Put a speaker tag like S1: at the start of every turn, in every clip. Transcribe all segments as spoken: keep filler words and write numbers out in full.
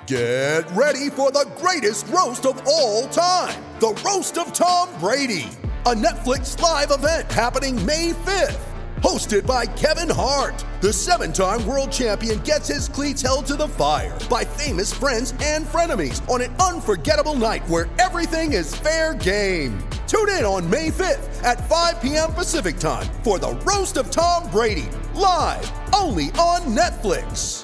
S1: Get ready for the greatest roast of all time, the Roast of Tom Brady, a Netflix live event happening May fifth. Hosted by Kevin Hart, the seven-time world champion gets his cleats held to the fire by famous friends and frenemies on an unforgettable night where everything is fair game. Tune in on May fifth at five p.m. Pacific time for the Roast of Tom Brady, live only on Netflix.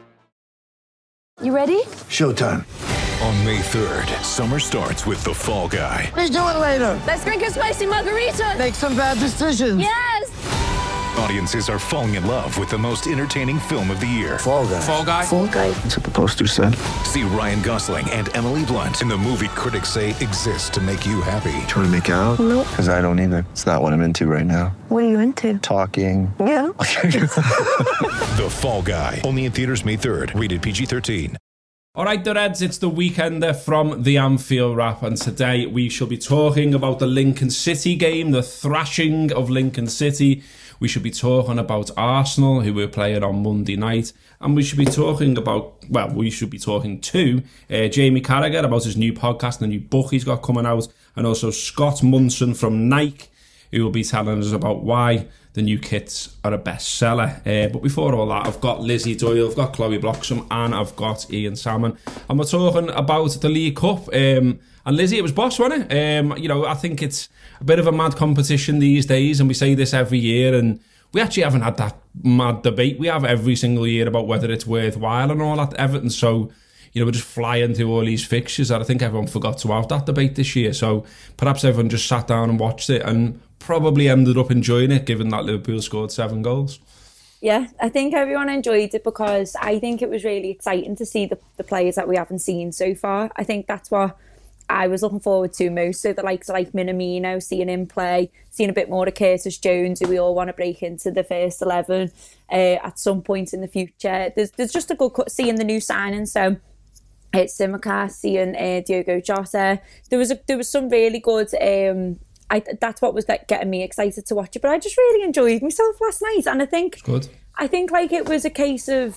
S2: You ready?
S3: Showtime.
S4: On May third, summer starts with The Fall Guy.
S3: Let's do it later.
S2: Let's drink a spicy margarita.
S3: Make some bad decisions.
S2: Yes.
S4: Audiences are falling in love with the most entertaining film of the year.
S3: Fall Guy.
S5: Fall Guy.
S3: Fall Guy. That's what the poster said.
S4: See Ryan Gosling and Emily Blunt in the movie critics say exists to make you happy.
S3: Trying to make it out?
S2: Nope.
S3: Because I don't either. It's not what I'm into right now.
S2: What are you into?
S3: Talking.
S2: Yeah.
S4: The Fall Guy. Only in theaters May third. Rated P G thirteen.
S6: All right, the Reds, it's the Weekender from the Anfield Wrap, and today we shall be talking about the Lincoln City game, the thrashing of Lincoln City. We should be talking about Arsenal, who we're playing on Monday night, and we should be talking about, well, we should be talking to uh, Jamie Carragher about his new podcast and the new book he's got coming out, and also Scott Munson from Nike, who will be telling us about why the new kits are a bestseller. Uh, but before all that, I've got Lizzie Doyle, I've got Chloe Bloxham, and I've got Ian Salmon. And we're talking about the League Cup. Um, and Lizzie, it was boss, wasn't it? Um, you know, I think it's a bit of a mad competition these days, and we say this every year, and we actually haven't had that mad debate we have every single year about whether it's worthwhile and all that, Everton. So, you know, we're just flying through all these fixtures, and I think everyone forgot to have that debate this year. So perhaps everyone just sat down and watched it and probably ended up enjoying it, given that Liverpool scored seven goals.
S7: Yeah, I think everyone enjoyed it because I think it was really exciting to see the, the players that we haven't seen so far. I think that's what I was looking forward to most. So the likes of like Minamino, seeing him play, seeing a bit more of Curtis Jones, who we all want to break into the first eleven uh, at some point in the future. There's there's just a good cut seeing the new signings. So it's Tsimikas, seeing uh, Diogo Jota. There was a, there was some really good. Um, I, that's what was like getting me excited to watch it. But I just really enjoyed myself last night, and I think
S6: Good.
S7: I think like it was a case of,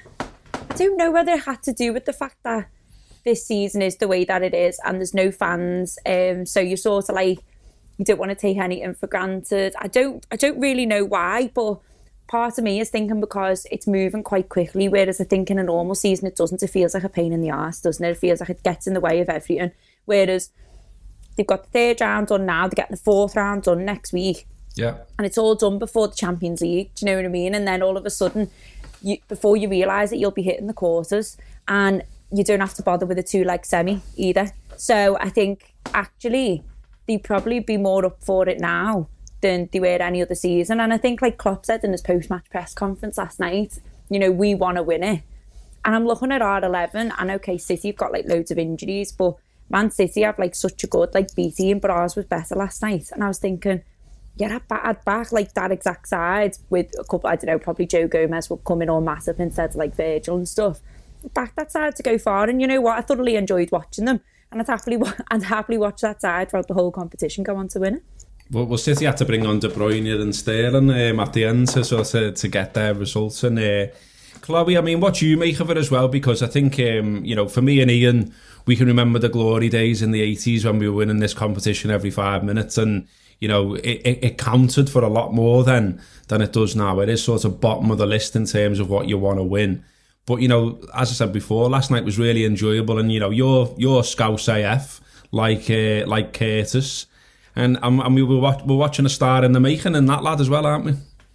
S7: I don't know whether it had to do with the fact that this season is the way that it is, and there's no fans. Um, so you sort of like you don't want to take anything for granted. I don't I don't really know why, but part of me is thinking because it's moving quite quickly. Whereas I think in a normal season it doesn't. It feels like a pain in the arse, doesn't it? It feels like it gets in the way of everything. Whereas they've got the third round done now, they're getting the fourth round done next week.
S6: Yeah.
S7: And it's all done before the Champions League, do you know what I mean? And then all of a sudden, you, before you realise it, you'll be hitting the quarters, and you don't have to bother with a two-leg semi either. So I think, actually, they'd probably be more up for it now than they were any other season. And I think, like Klopp said in his post-match press conference last night, you know, we want to win it. And I'm looking at our eleven, and okay, City have got, like, loads of injuries, but Man City have like such a good like B team, but ours was better last night. And I was thinking, yeah, I'd back, I'd back like that exact side with a couple, I don't know, probably Joe Gomez will come in all massive instead of like Virgil and stuff. Back that side to go far, and you know what? I thoroughly enjoyed watching them, and I'd happily I'd happily watch that side throughout the whole competition go on to win it.
S6: Well, well City had to bring on De Bruyne and Sterling um, at the end to sort of to get their results. And uh, Chloe, I mean, what do you make of it as well? Because I think, um, you know, for me and Ian, we can remember the glory days in the eighties when we were winning this competition every five minutes, and you know it, it, it counted for a lot more then than it does now. It is sort of bottom of the list in terms of what you want to win. But you know, as I said before, last night was really enjoyable, and you know, you're you're Scouse A F like uh, like Curtis, and and, and we were watch, we're watching a star in the making in that lad as well, aren't we?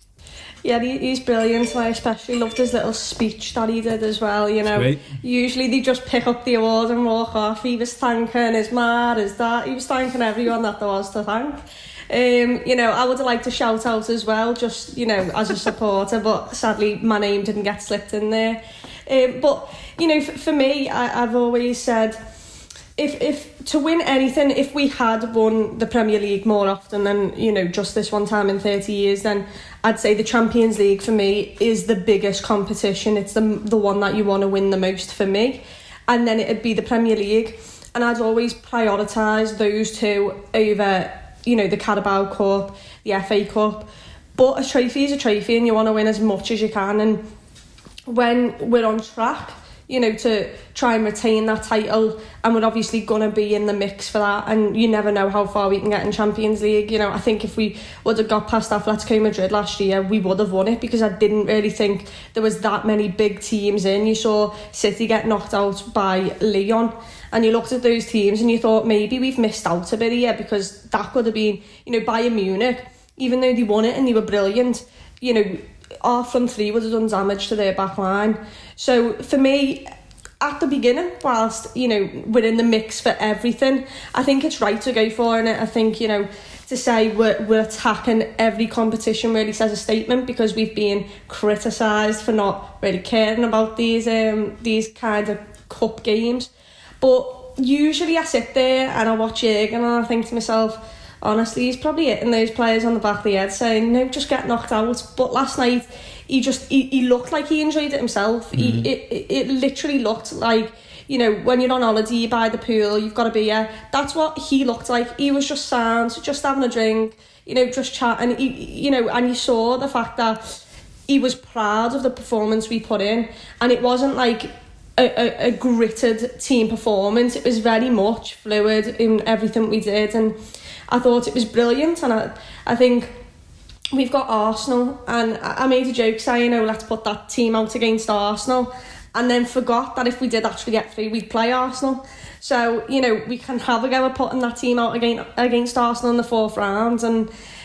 S8: Yeah, he's brilliant. I especially loved his little speech that he did as well, you know. Usually they just pick up the award and walk off. He was thanking his ma, his dad. He was thanking everyone that there was to thank. Um, you know, I would have liked to shout out as well, just, you know, as a supporter, but sadly my name didn't get slipped in there. Um, but, you know, for, for me, I, I've always said, If if to win anything, if we had won the Premier League more often than, you know, just this one time in thirty years, then I'd say the Champions League for me is the biggest competition. It's the the one that you want to win the most for me. And then it'd be the Premier League. And I'd always prioritise those two over, you know, the Carabao Cup, the F A Cup. But a trophy is a trophy, and you want to win as much as you can. And when we're on track, you know, to try and retain that title, and we're obviously going to be in the mix for that, and you never know how far we can get in Champions League. You know, I think if we would have got past Atletico Madrid last year, we would have won it, because I didn't really think there was that many big teams in. You saw City get knocked out by Lyon, and you looked at those teams and you thought maybe we've missed out a bit here, because that could have been, you know, Bayern Munich, even though they won it and they were brilliant, you know, our front three would have done damage to their back line. So for me, at the beginning, whilst, you know, we're in the mix for everything, I think it's right to go for it. I think, you know, to say we're, we're attacking every competition really says a statement, because we've been criticised for not really caring about these um, these kind of cup games. But usually I sit there and I watch Jürgen and I think to myself, honestly, he's probably hitting those players on the back of the head saying, no, just get knocked out. But last night, he just, he, he looked like he enjoyed it himself. Mm-hmm. He, it, it literally looked like, you know, when you're on holiday by the pool, you've got a beer. That's what he looked like. He was just sound, just having a drink, you know, just chatting. He, you know, and you saw the fact that he was proud of the performance we put in. And it wasn't like a, a, a gritted team performance. It was very much fluid in everything we did. And I thought it was brilliant, and I, I think we've got Arsenal, and I made a joke saying, oh, let's put that team out against Arsenal, and then forgot that if we did actually get through, we'd play Arsenal. So, you know, we can have a go at putting that team out against, against Arsenal in the fourth round, and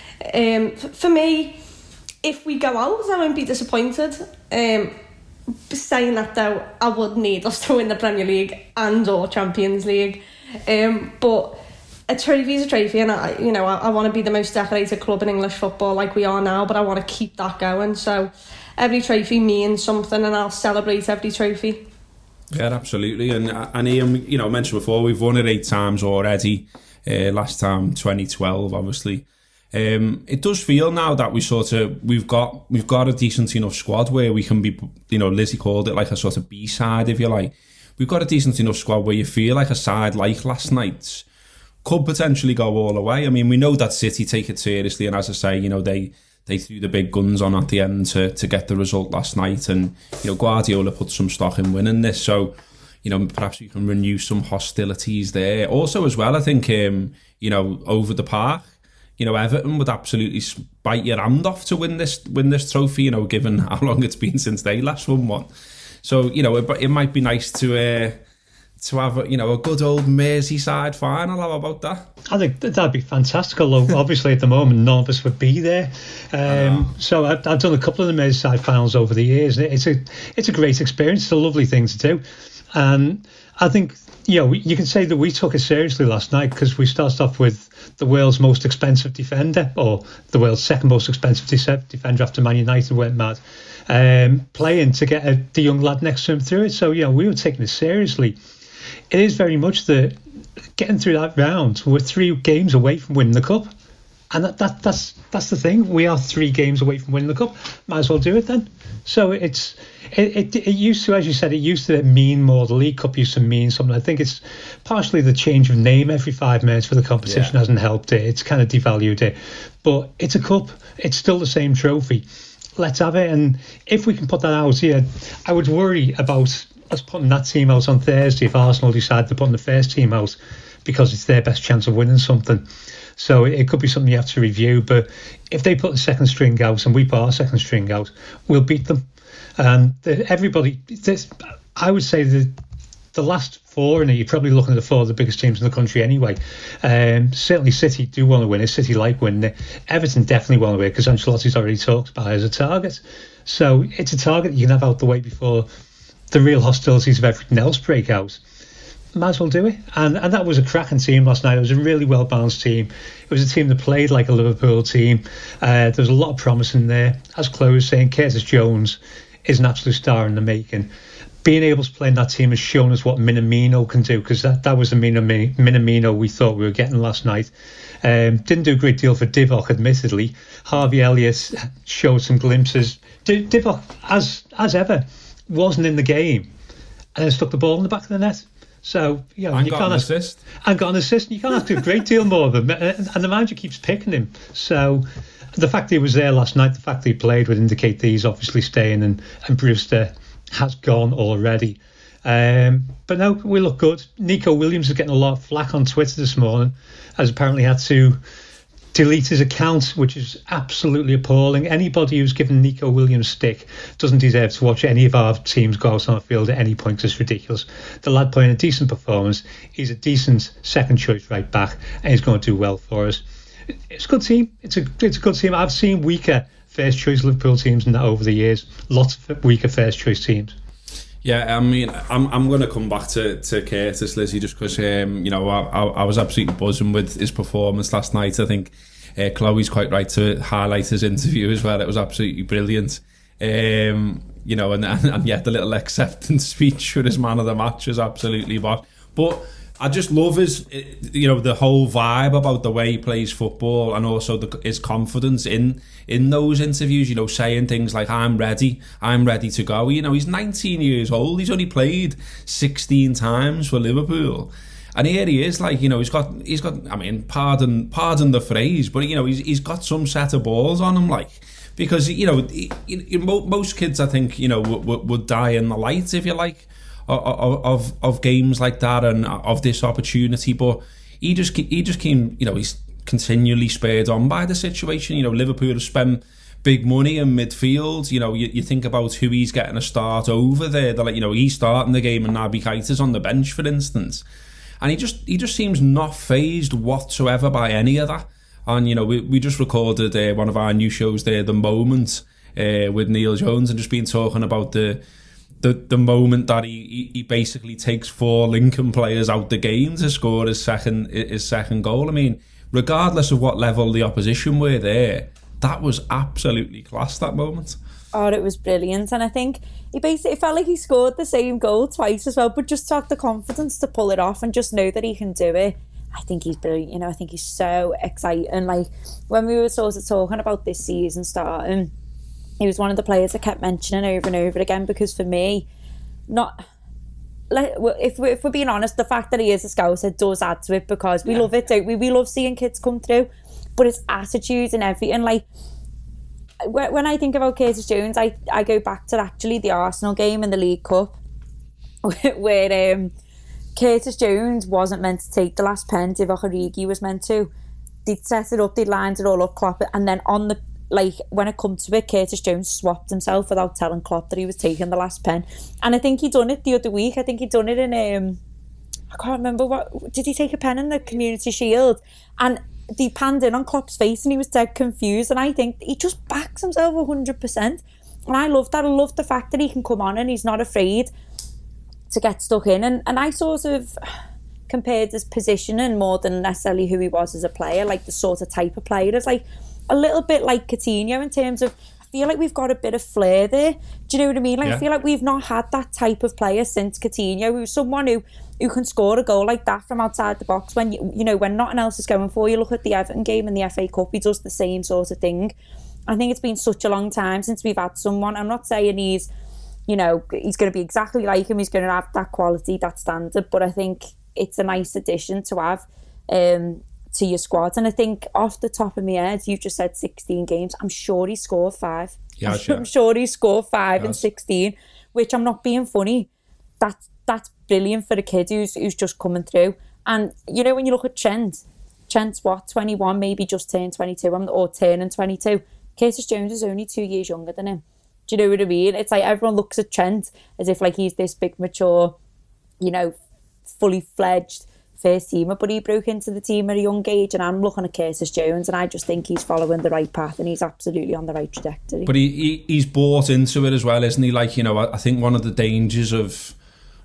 S8: um, for me, if we go out, I won't be disappointed. Um, saying that, though, I would need us to win the Premier League and or Champions League, um, but a trophy is a trophy, and I, you know, I, I want to be the most decorated club in English football like we are now, but I want to keep that going. So every trophy means something, and I'll celebrate every trophy.
S6: Yeah, absolutely. And and Ian, you know, mentioned before, we've won it eight times already. Uh, last time twenty twelve, obviously. Um, it does feel now that we sort of we've got we've got a decent enough squad where we can be, you know, Lizzie called it like a sort of B side, if you like. We've got a decent enough squad where you feel like a side like last night's could potentially go all the way. I mean, we know that City take it seriously, and as I say, you know, they they threw the big guns on at the end to to get the result last night, and you know, Guardiola put some stock in winning this, so you know, perhaps we can renew some hostilities there. Also, as well, I think um, you know, over the park, you know, Everton would absolutely bite your hand off to win this win this trophy. You know, given how long it's been since they last won one, so you know, it, it might be nice to. Uh, to have a, you know, a good old Merseyside final. How about that?
S5: I think that'd be fantastic, although obviously at the moment none of us would be there. Um, so I've, I've done a couple of the Merseyside finals over the years. It's a it's a great experience. It's a lovely thing to do. And I think, you know, you can say that we took it seriously last night, because we started off with the world's most expensive defender, or the world's second most expensive defender after Man United went mad, um, playing to get a, the young lad next to him through it. So, you know, we were taking it seriously. It is very much the getting through that round. We're three games away from winning the cup, and that, that that's that's the thing. We are three games away from winning the cup. Might as well do it then. So it's it, it it used to, as you said, it used to mean more. The League Cup used to mean something. I think it's partially the change of name every five minutes for the competition yeah. hasn't helped it. It's kind of devalued it, but it's a cup. It's still the same trophy. Let's have it, and if we can put that out, yeah, I would worry about us putting that team out on Thursday if Arsenal decide to put the first team out, because it's their best chance of winning something. So it could be something you have to review. But if they put the second string out and we put our second string out, we'll beat them. And the, everybody, this, I would say the the last four, and you're probably looking at the four of the biggest teams in the country anyway. Um, certainly City do want to win it. City like winning it. Everton definitely want to win it, because Ancelotti's already talked about it as a target. So it's a target you can have out the way before the real hostilities of everything else break out. Might as well do it. And and that was a cracking team last night. It was a really well balanced team. It was a team that played like a Liverpool team. Uh, there was a lot of promise in there. As Chloe was saying, Curtis Jones is an absolute star in the making. Being able to play in that team has shown us what Minamino can do, because that, that was the Minamino we thought we were getting last night. Um, didn't do a great deal for Divock, admittedly. Harvey Elliott showed some glimpses. D- Divock, as as ever, wasn't in the game and then stuck the ball in the back of the net. So, you know,
S6: and
S5: you
S6: got
S5: can't
S6: an
S5: ask,
S6: assist.
S5: And got an assist. You can't ask a great deal more of him. And the manager keeps picking him. So the fact that he was there last night, the fact that he played would indicate that he's obviously staying, and, and Brewster has gone already. Um, but no, we look good. Nico Williams is getting a lot of flack on Twitter this morning, as apparently had to delete his account, which is absolutely appalling. Anybody who's given Nico Williams stick doesn't deserve to watch any of our teams go out on the field at any point. It's ridiculous. The lad playing a decent performance. He's a decent second choice right back, and he's going to do well for us. It's a good team. It's a it's a good team. I've seen weaker first choice Liverpool teams in that over the years. Lots of weaker first choice teams.
S6: Yeah, I mean, I'm I'm going to come back to, to Curtis, Lizzie, just because um, you know I, I I was absolutely buzzing with his performance last night. I think uh, Chloe's quite right to highlight his interview as well. It was absolutely brilliant. Um, you know, and, and and yet the little acceptance speech for his man of the match was absolutely bad. But I just love his, you know, the whole vibe about the way he plays football, and also the, his confidence in in those interviews, you know, saying things like, I'm ready, I'm ready to go. You know, he's nineteen years old, he's only played sixteen times for Liverpool. And here he is, like, you know, he's got, he's got, I mean, pardon pardon the phrase, but, you know, he's he's got some set of balls on him, like, because, you know, he, he, most kids, I think, you know, would, would die in the light, if you like, Of, of of games like that and of this opportunity, but he just he just came, you know, he's continually spurred on by the situation. You know, Liverpool have spent big money in midfield. You know, you, you think about who he's getting a start over there. They're like, you know, he's starting the game and Naby Keita's on the bench, for instance, and he just he just seems not fazed whatsoever by any of that. And you know, we we just recorded uh, one of our new shows there, The Moment, uh, with Neil Jones, and just been talking about the. The, the moment that he, he basically takes four Lincoln players out the game to score his second his second goal. I mean, regardless of what level the opposition were there, that was absolutely class, that moment.
S7: Oh, it was brilliant. And I think he basically it felt like he scored the same goal twice as well, but just to have the confidence to pull it off and just know that he can do it. I think he's brilliant. You know, I think he's so exciting. Like, when we were sort of talking about this season starting, he was one of the players I kept mentioning over and over again, because for me, not like if we're, if we're being honest, the fact that he is a Scouser does add to it, because we yeah. love it, don't we? We love seeing kids come through, but his attitude and everything. Like, when I think about Curtis Jones, I, I go back to actually the Arsenal game in the League Cup, where um, Curtis Jones wasn't meant to take the last pen. Divock Origi was meant to. They'd set it up, they'd lined it all up, Klopp, and then on the like when it comes to it, Curtis Jones swapped himself without telling Klopp that he was taking the last pen. And I think he done it the other week. I think he done it in um I can't remember what did he take a pen in the Community Shield, and they panned in on Klopp's face and he was dead confused. And I think he just backs himself a hundred percent. And I love that. I love the fact that he can come on and he's not afraid to get stuck in. And and I sort of compared his positioning more than necessarily who he was as a player, like the sort of type of player is like a little bit like Coutinho in terms of, I feel like we've got a bit of flair there. Do you know what I mean? Like, yeah. I feel like we've not had that type of player since Coutinho, who's someone who, who can score a goal like that from outside the box when, you, you know, when nothing else is going for you. Look at the Everton game in the F A Cup, he does the same sort of thing. I think it's been such a long time since we've had someone. I'm not saying he's, you know, he's going to be exactly like him, he's going to have that quality, that standard, but I think it's a nice addition to have um, to your squad. And I think off the top of my head, you just said sixteen games. I'm sure he scored five.
S6: Yeah,
S7: I'm,
S6: sure.
S7: I'm sure he scored five
S6: yes.
S7: in sixteen, which I'm not being funny. That's that's brilliant for a kid who's who's just coming through. And you know, when you look at Trent, Trent's what, twenty-one, maybe just turned twenty-two, or turning twenty-two. Curtis Jones is only two years younger than him. Do you know what I mean? It's like everyone looks at Trent as if like he's this big, mature, you know, fully fledged first teamer, but he broke into the team at a young age, and I'm looking at Curtis Jones and I just think he's following the right path and he's absolutely on the right trajectory.
S6: But he, he he's bought into it as well, isn't he? Like, you know, I, I think one of the dangers of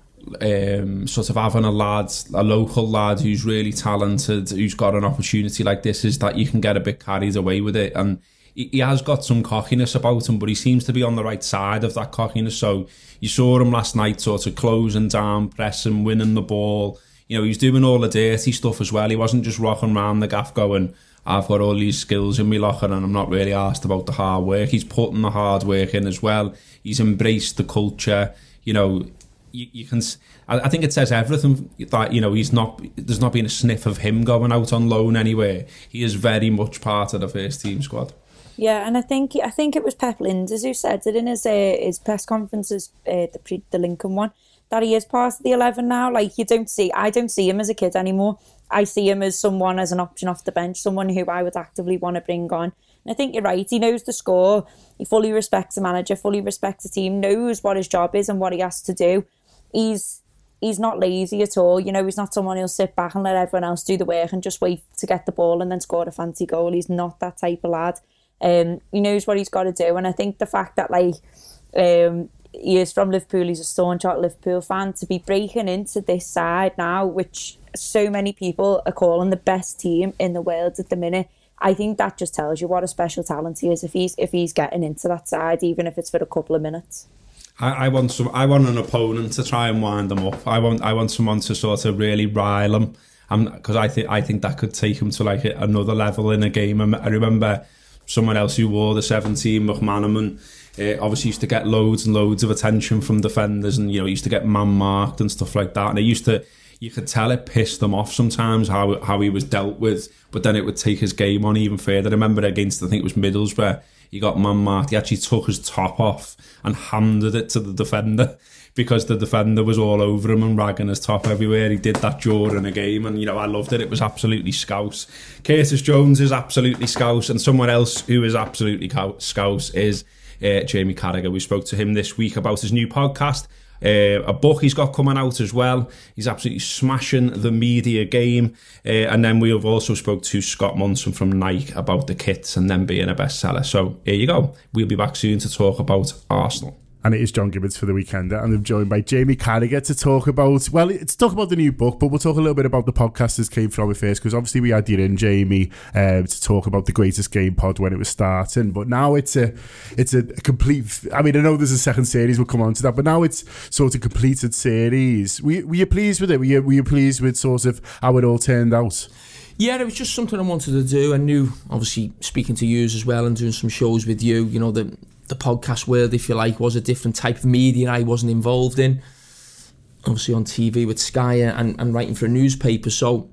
S6: um, sort of having a lad, a local lad who's really talented, who's got an opportunity like this, is that you can get a bit carried away with it. And he, he has got some cockiness about him, but he seems to be on the right side of that cockiness. So you saw him last night sort of closing down, pressing, winning the ball. You know, he was doing all the dirty stuff as well. He wasn't just rocking around the gaff going, I've got all these skills in me locker and I'm not really asked about the hard work. He's putting the hard work in as well. He's embraced the culture. You know, you, you can. I think it says everything that, you know, he's not. There's not been a sniff of him going out on loan anywhere. He is very much part of the first team squad.
S7: Yeah, and I think I think it was Pep Linders who said it in his uh, his press conferences, uh, the pre, the Lincoln one, that he is part of the eleven now. Like, you don't see, I don't see him as a kid anymore. I see him as someone, as an option off the bench, someone who I would actively want to bring on. And I think you're right. He knows the score. He fully respects the manager, fully respects the team, knows what his job is and what he has to do. He's he's not lazy at all. You know, he's not someone who'll sit back and let everyone else do the work and just wait to get the ball and then score a fancy goal. He's not that type of lad. Um, he knows what he's got to do. And I think the fact that, like, um, he is from Liverpool, he's a staunch Liverpool fan, to be breaking into this side now, which so many people are calling the best team in the world at the minute, I think that just tells you what a special talent he is if he's if he's getting into that side, even if it's for a couple of minutes.
S6: I, I want some. I want an opponent to try and wind them up. I want. I want someone to sort of really rile them, because I think I think that could take him to like another level in a game. I remember someone else who wore the seventeen, McManaman. Uh, obviously used to get loads and loads of attention from defenders, and you know used to get man marked and stuff like that. And it used to. You could tell it pissed them off sometimes how how he was dealt with, but then it would take his game on even further. I remember against, I think it was Middlesbrough, he got man marked. He actually took his top off and handed it to the defender because the defender was all over him and ragging his top everywhere. He did that during a game, and you know I loved it. It was absolutely scouse. Curtis Jones is absolutely scouse, and someone else who is absolutely scouse is uh, Jamie Carragher. We spoke to him this week about his new podcast. Uh, a book he's got coming out as well. He's absolutely smashing the media game. Uh, and then we have also spoke to Scott Munson from Nike about the kits and them being a bestseller. So here you go. We'll be back soon to talk about Arsenal.
S9: And it is John Gibbons for the Weekender, and I'm joined by Jamie Carragher to talk about, well, it's talk about the new book, but we'll talk a little bit about the podcast that came from it first, because obviously we had you in, Jamie, um, to talk about the Greatest Game pod when it was starting, but now it's a it's a complete, I mean, I know there's a second series, we'll come on to that, but now it's sort of completed series. Were, were you pleased with it? Were you, were you pleased with sort of how it all turned out?
S10: Yeah, it was just something I wanted to do. I knew, obviously, speaking to you as well and doing some shows with you, you know, that the podcast world, if you like, was a different type of media I wasn't involved in. Obviously on T V with Sky and, and writing for a newspaper. So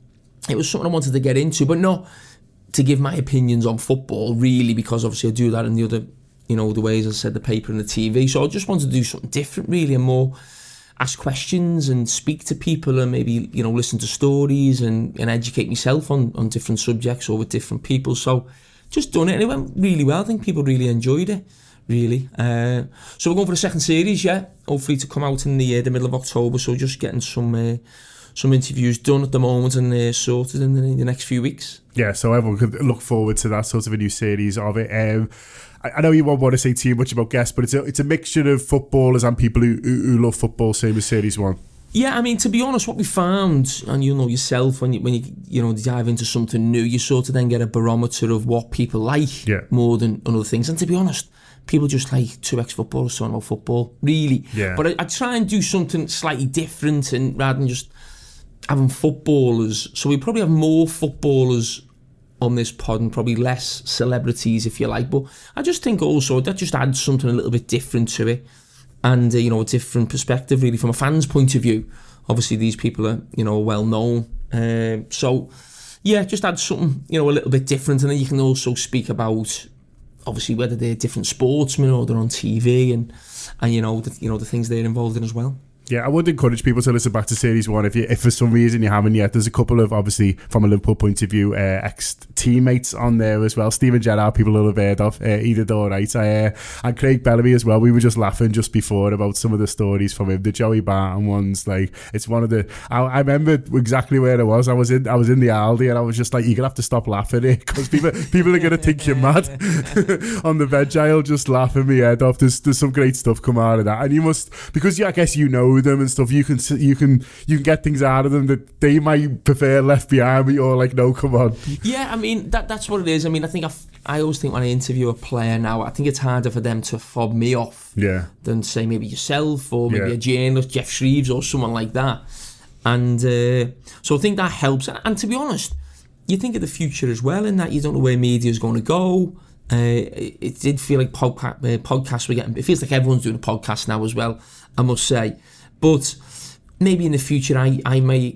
S10: it was something I wanted to get into, but not to give my opinions on football, really, because obviously I do that in the other, you know, the ways I said, the paper and the T V. So I just wanted to do something different, really, and more ask questions and speak to people and maybe, you know, listen to stories and, and educate myself on, on different subjects or with different people. So just done it, and it went really well. I think people really enjoyed it, really. Uh, so we're going for the second series, yeah. Hopefully to come out in the uh, the middle of October. So just getting some uh, some interviews done at the moment and uh, sorted in the, in the next few weeks. Yeah, so everyone could look forward to that sort of a new series of it. Um, I, I know you won't want to say too much about guests, but it's a it's a mixture of footballers and people who who, who love football, same as series one. Yeah, I mean, to be honest, what we found, and you know yourself, when you when you you know dive into something new, you sort of then get a barometer of what people like, yeah, more than other things. And to be honest, people just like two ex-footballers talking about football, really. Yeah. But I, I try and do something slightly different, and rather than just having footballers. So we probably have more footballers on this pod and probably less celebrities, if you like. But I just think also that just adds something a little bit different to it. And, uh, you know, a different perspective, really, from a fan's point of view. Obviously, these people are, you know, well known. Uh, so, yeah, just add something, you know, a little bit different. And then you can also speak about, obviously, whether they're different sportsmen or they're on T V and, and you know, the, you know, the things they're involved in as well. Yeah, I would encourage people to listen back to Series one if you, if for some reason you haven't yet. There's a couple of, obviously, from a Liverpool point of view, uh, ex-teammates on there as well. Steven Gerrard, people will have heard of. Uh, he did all right. Uh, and Craig Bellamy as well. We were just laughing just before about some of the stories from him. The Joey Barton ones, like, it's one of the... I, I remember exactly where I was. I was in I was in the Aldi and I was just like, you're going to have to stop laughing here because people, people are going to think you're mad. On the veg aisle, just laughing me head off. There's, there's some great stuff come out of that. And you must... Because yeah, I guess you know them and stuff, you can you can you can get things out of them that they might prefer left behind, but you're like, no, come on. Yeah, I mean that that's what it is. I mean, I think I've, I always think when I interview a player now, I think it's harder for them to fob me off, yeah, than say maybe yourself or maybe yeah. a journalist, Jeff Shreves or someone like that. And uh, so I think that helps. And, and to be honest, you think of the future as well, in that you don't know where media is going to go. Uh, it, it did feel like podca- uh, podcasts were getting. It feels like everyone's doing a podcast now as well, I must say. But maybe in the future I, I may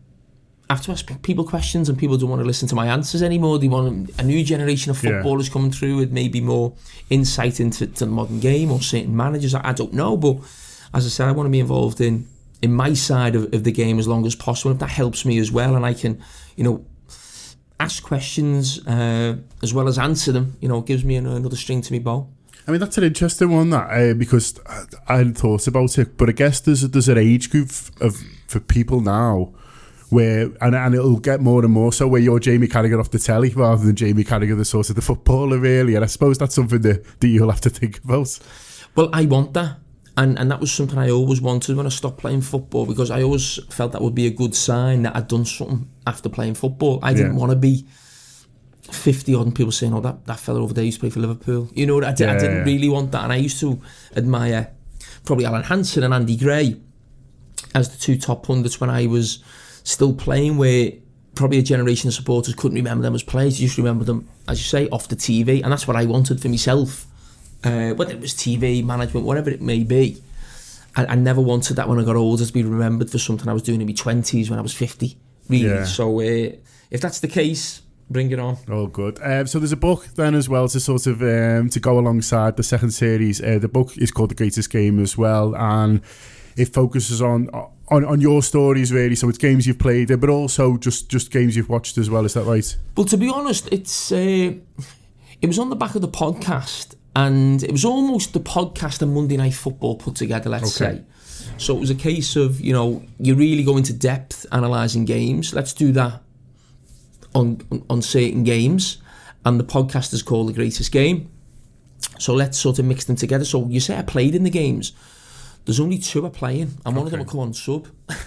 S10: have to ask people questions and people don't want to listen to my answers anymore. They want a new generation of footballers yeah. coming through with maybe more insight into to the modern game or certain managers. I, I don't know, but as I said, I want to be involved in in my side of, of the game as long as possible. If that helps me as well, and I can, you know, ask questions uh, as well as answer them, you know, it gives me an, another string to my bow.
S9: I mean, that's an interesting one, that uh, because I, I hadn't thought about it, but I guess there's there's an age group of for people now where, and, and it'll get more and more so, where you're Jamie Carragher off the telly rather than Jamie Carragher, the sort of the footballer, really. And I suppose that's something that, that you'll have to think about.
S10: Well, I want that. And and that was something I always wanted when I stopped playing football, because I always felt that would be a good sign that I'd done something after playing football. I didn't yeah. want to be fifty odd and people saying, oh, that, that fella over there used to play for Liverpool. You know, I, did, yeah, I didn't yeah. really want that. And I used to admire probably Alan Hansen and Andy Gray as the two top pundits when I was still playing, where probably a generation of supporters couldn't remember them as players. You just remember them, as you say, off the T V. And that's what I wanted for myself. Uh, whether it was T V, management, whatever it may be. I, I never wanted that when I got older to be remembered for something I was doing in my twenties when I was fifty, really. Yeah. So uh, if that's the case, bring it on.
S9: Oh, good. Um, so there's a book then as well to sort of um, to go alongside the second series. Uh, the book is called The Greatest Game as well, and it focuses on on, on your stories, really. So it's games you've played, but also just, just games you've watched as well. Is that right?
S10: Well, to be honest, it's uh, it was on the back of the podcast. And it was almost the podcast and Monday Night Football put together, let's okay. say. So it was a case of, you know, you really go into depth analysing games. Let's do that on on certain games. And the podcast is called The Greatest Game. So let's sort of mix them together. So you say I played in the games. There's only two are playing, and one okay. of them will come on sub.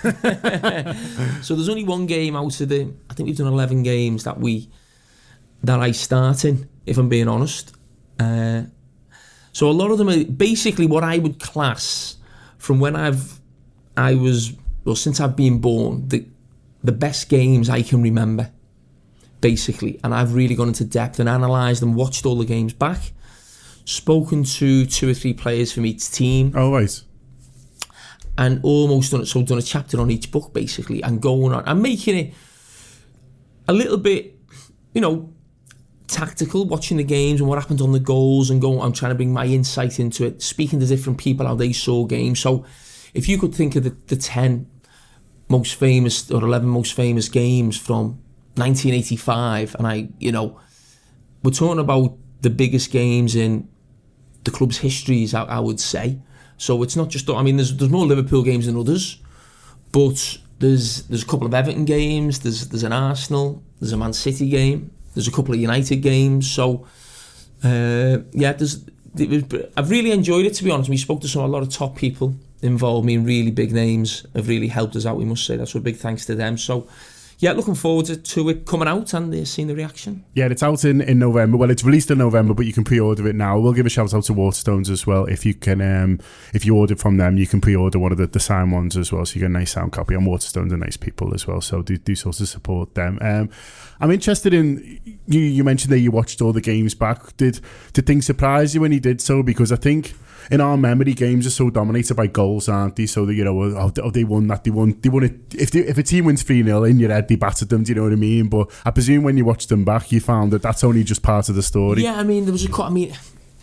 S10: So there's only one game out of the, I think we've done eleven games that we, that I start in, if I'm being honest. Uh, so a lot of them are basically what I would class from when I've I was well since I've been born, the the best games I can remember, basically. And I've really gone into depth and analysed and watched all the games back, spoken to two or three players from each team.
S9: Oh, right.
S10: And almost done it, so done a chapter on each book, basically, and going on and making it a little bit, you know, tactical, watching the games and what happened on the goals, and going, I'm trying to bring my insight into it, speaking to different people how they saw games. So if you could think of the, the ten most famous or eleven most famous games from nineteen eighty-five, and I, you know, we're talking about the biggest games in the club's histories, I, I would say. So it's not just, I mean, there's there's more Liverpool games than others, but there's there's a couple of Everton games, there's there's an Arsenal, there's a Man City game, there's a couple of United games. So, uh, yeah, there's, I've really enjoyed it, to be honest. We spoke to some a lot of top people involved, me in really big names, have really helped us out, we must say. That's a big thanks to them. So, yeah, looking forward to, to it coming out and uh, seeing the reaction.
S9: Yeah, it's out in, in November. Well, it's released in November, but you can pre-order it now. We'll give a shout out to Waterstones as well. If you can, um, if you order from them, you can pre-order one of the, the signed ones as well. So you get a nice sound copy. And Waterstones are nice people as well. So do, do sort of support them. Um, I'm interested in, you, you mentioned that you watched all the games back. Did, did things surprise you when you did so? Because I think in our memory, games are so dominated by goals, aren't they? So that, you know, oh, oh, they won that, they won, they won it. If they, if a team wins three nil in your head, they battered them. Do you know what I mean? But I presume when you watched them back, you found that that's only just part of the story.
S10: Yeah, I mean, there was a. I mean,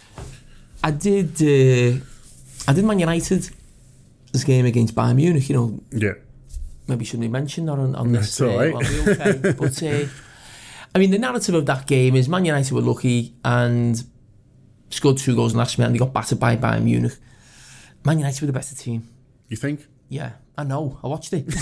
S10: I did. Uh, I did Man United this game against Bayern Munich. You know.
S9: Yeah.
S10: Maybe shouldn't be mentioned that on, on this.
S9: That's all right.
S10: Uh, I'll be okay. But uh, I mean, the narrative of that game is Man United were lucky and scored two goals in the last minute and they got battered by Bayern Munich. Man United were the better team.
S9: You think?
S10: Yeah, I know. I watched it.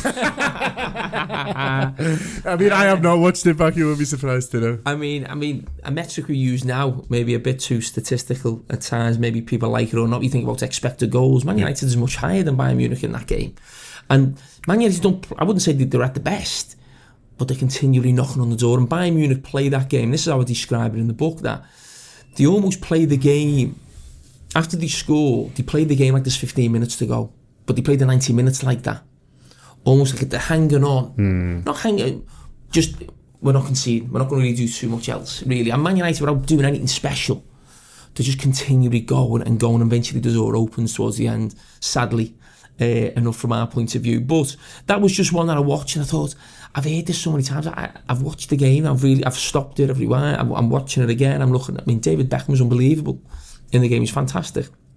S9: I mean, I have not watched it back. You won't be surprised to know.
S10: I mean, I mean, a metric we use now, maybe a bit too statistical at times. Maybe people like it or not. You think about expected goals. Man United is much higher than Bayern Munich in that game. And Man United don't, I wouldn't say they're at the best, but they're continually knocking on the door. And Bayern Munich play that game. This is how I describe it in the book, that they almost play the game, after they score, they play the game like there's fifteen minutes to go. But they play the ninety minutes like that. Almost like they're hanging on.
S9: Mm.
S10: Not hanging, just, we're not conceding. We're not going to really do too much else, really. And Man United, without doing anything special, they're just continually going and going. And eventually the door opens towards the end, sadly, uh, enough from our point of view. But that was just one that I watched and I thought, I've heard this so many times. I, I've watched the game. I've really, I've stopped it everywhere. I'm, I'm watching it again. I'm looking. I mean, David Beckham was unbelievable in the game. He's fantastic.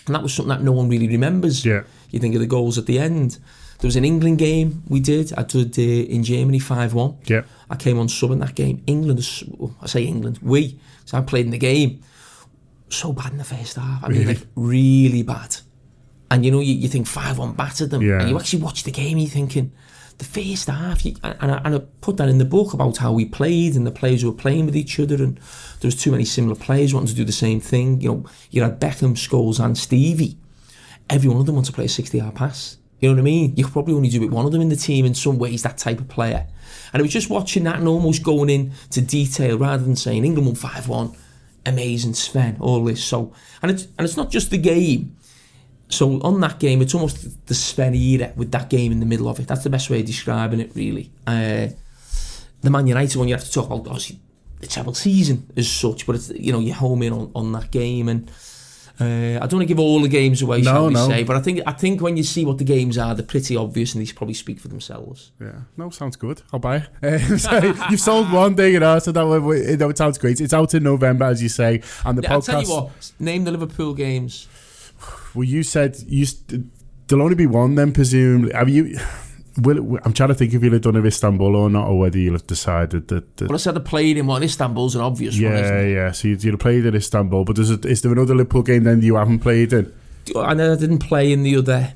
S10: And that was something that no one really remembers.
S9: Yeah.
S10: You think of the goals at the end. There was an England game we did. I did uh, in Germany five one.
S9: Yeah.
S10: I came on sub in that game. England, I say England, we. So I played in the game. So bad in the first half. I mean,
S9: Really?
S10: like, really bad. And you know, you, you think five one battered them.
S9: Yeah.
S10: And you actually watch the game and you're thinking, the first half, you, and, I, and I put that in the book about how we played and the players who were playing with each other, and there was too many similar players wanting to do the same thing. You know, you had Beckham, Scholes and Stevie. Every one of them wants to play a sixty-yard pass. You know what I mean? You could probably only do it one of them in the team in some ways, that type of player. And it was just watching that and almost going into detail rather than saying England won five one, amazing, Sven, all this. So, and it's, and it's not just the game. So on that game, it's almost the Sven era with that game in the middle of it. That's the best way of describing it, really. Uh, the Man United one, you have to talk about, obviously, the treble season as such, but it's, you know, you home in on, on that game. And uh, I don't want to give all the games away,
S9: no,
S10: shall we
S9: no.
S10: say, but I think I think when you see what the games are, they're pretty obvious and these probably speak for themselves.
S9: Yeah, no, sounds good. I'll buy it. Um, so you've sold one thing, you know, so that, you know, it sounds great. It's out in November, as you say, and the
S10: Yeah,
S9: podcast.
S10: I'll tell you what, name the Liverpool games.
S9: Well, you said you st- there'll only be one then, presumably. Have you? Will, I'm trying to think if you'll have done it in Istanbul or not, or whether you'll have decided that. that
S10: Well, I said I played in one. Istanbul's an obvious
S9: yeah,
S10: one, isn't it?
S9: yeah. So you, you'll have played in Istanbul, but there's a, is there another Liverpool game then you haven't played in?
S10: And I didn't play in the other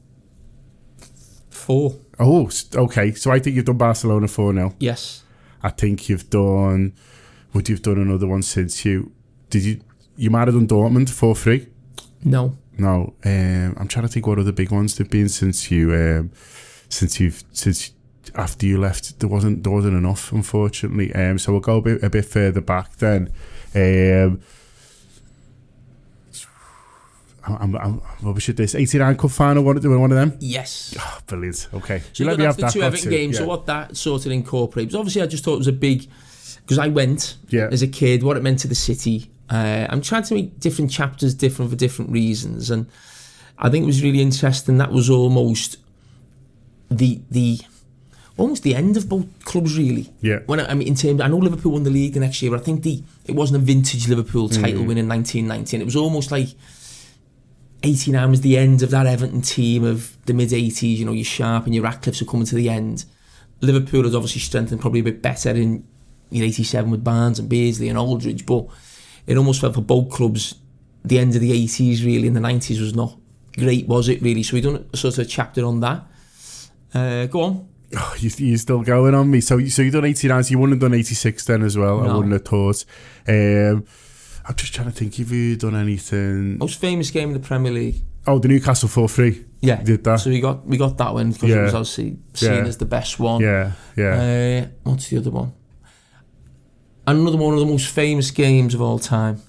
S10: four.
S9: Oh, s- okay. So I think you've done Barcelona four nil.
S10: Yes.
S9: I think you've done. Would you've done another one since you? Did you? You might have done Dortmund four three.
S10: No.
S9: No, um, I'm trying to think what other big ones there've been since you, um, since you've, since after you left. There wasn't, there wasn't enough, unfortunately. Um, so we'll go a bit, a bit further back then. Um, I'm, I'm, what was it? This eighty-nine Cup final. One, one of them.
S10: Yes.
S9: Oh, brilliant. Okay,
S10: So
S9: you
S10: you
S9: let me
S10: got
S9: have
S10: the
S9: that.
S10: two
S9: got
S10: Everton
S9: to,
S10: games.
S9: yeah.
S10: So what that sort of incorporates. Obviously, I just thought it was a big, because I went
S9: Yeah.
S10: as a kid. What it meant to the city. Uh, I'm trying to make different chapters different for different reasons, and I think it was really interesting. That was almost the the almost the end of both clubs, really.
S9: Yeah.
S10: When I, I mean, in terms, I know Liverpool won the league the next year, but I think the it wasn't a vintage Liverpool title
S9: Mm.
S10: win in nineteen ninety. It was almost like eighty-nine was the end of that Everton team of the mid eighties. You know, your Sharp and your Ratcliffes are coming to the end. Liverpool had obviously strengthened probably a bit better in your eighty-seven with Barnes and Beardsley and Aldridge, but it almost felt for both clubs the end of the eighties, really, and the nineties was not great, was it, really? So we done a sort of chapter on that. Uh, go on.
S9: Oh, you, you're still going on me. So, so you done eighty-nine. So you wouldn't have done eighty-six then as well.
S10: No.
S9: I wouldn't have thought. Um, I'm just trying to think if you done anything.
S10: Most famous game in the Premier League.
S9: Oh, the Newcastle four three.
S10: Yeah,
S9: did that.
S10: So we got we got that one because
S9: Yeah.
S10: it was obviously seen
S9: Yeah.
S10: as the best one.
S9: Yeah, yeah.
S10: Uh, what's the other one? Another one of the most famous games of all time.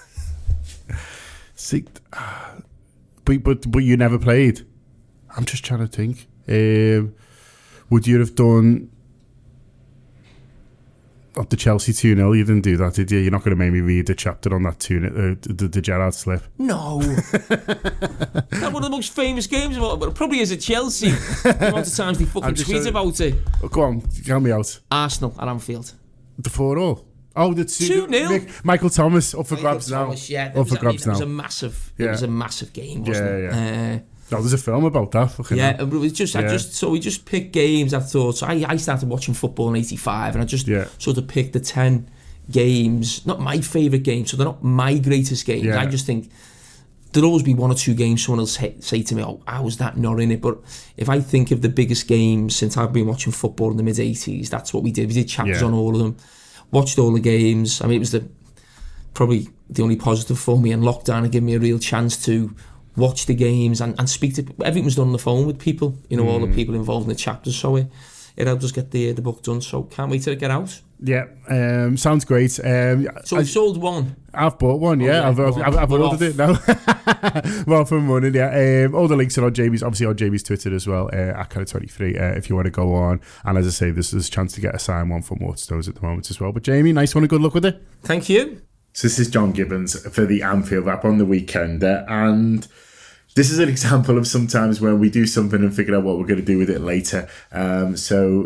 S9: See, but, but but you never played. I'm just trying to think. Um, would you have done up the Chelsea two nil? You didn't do that, did you?'re not going to make me read the chapter on that two nil, uh, the, the Gerrard slip.
S10: No. That's one of the most famous games of all, but it probably is at Chelsea. The amount of times they fucking
S9: I'm just
S10: tweet
S9: saying-
S10: about it.
S9: Oh, go on, count me out.
S10: Arsenal at Anfield.
S9: The four all. Oh, the two,
S10: two nil.
S9: Mick, Michael Thomas up for
S10: Michael
S9: grabs
S10: Thomas,
S9: now.
S10: yeah,
S9: Up
S10: was,
S9: for
S10: I mean,
S9: grabs
S10: it was
S9: now.
S10: a massive.
S9: Yeah.
S10: It was a massive game, wasn't
S9: Yeah,
S10: it?
S9: yeah.
S10: Uh,
S9: No, there's a film about that. Fucking
S10: yeah,
S9: hell.
S10: it was just, I
S9: Yeah.
S10: just, so we just picked games. I thought, so I, I started watching football in eighty-five, and I just
S9: Yeah.
S10: sort of picked the ten games. Not my favourite games, so they're not my greatest games.
S9: Yeah.
S10: I just think there'll always be one or two games someone will say, say to me, "Oh, how was that not in it?" But if I think of the biggest games since I've been watching football in the mid eighties, that's what we did. We did chapters
S9: Yeah.
S10: on all of them, watched all the games. I mean, it was the probably the only positive for me in lockdown. It gave me a real chance to watch the games and, and speak to everything was done on the phone with people, you know, all the people involved in the chapters. So it, it helped us get the the book done. So can't wait to get out.
S9: Yeah, um, sounds great. Um,
S10: So
S9: I,
S10: we've sold one.
S9: I've bought one, yeah.
S10: yeah,
S9: I've,
S10: go
S9: I've,
S10: on.
S9: I've, I've
S10: We're
S9: ordered it now. Well, for money, yeah. Um, all the links are on Jamie's, obviously on Jamie's Twitter as well, uh, at Kind of twenty-three, uh, if you want to go on. And as I say, there's, there's a chance to get a signed one from Waterstones at the moment as well. But Jamie, nice one and good luck with it.
S10: Thank you.
S9: So this is John Gibbons for the Anfield Wrap on the weekend, uh, and this is an example of sometimes when we do something and figure out what we're going to do with it later. Um, so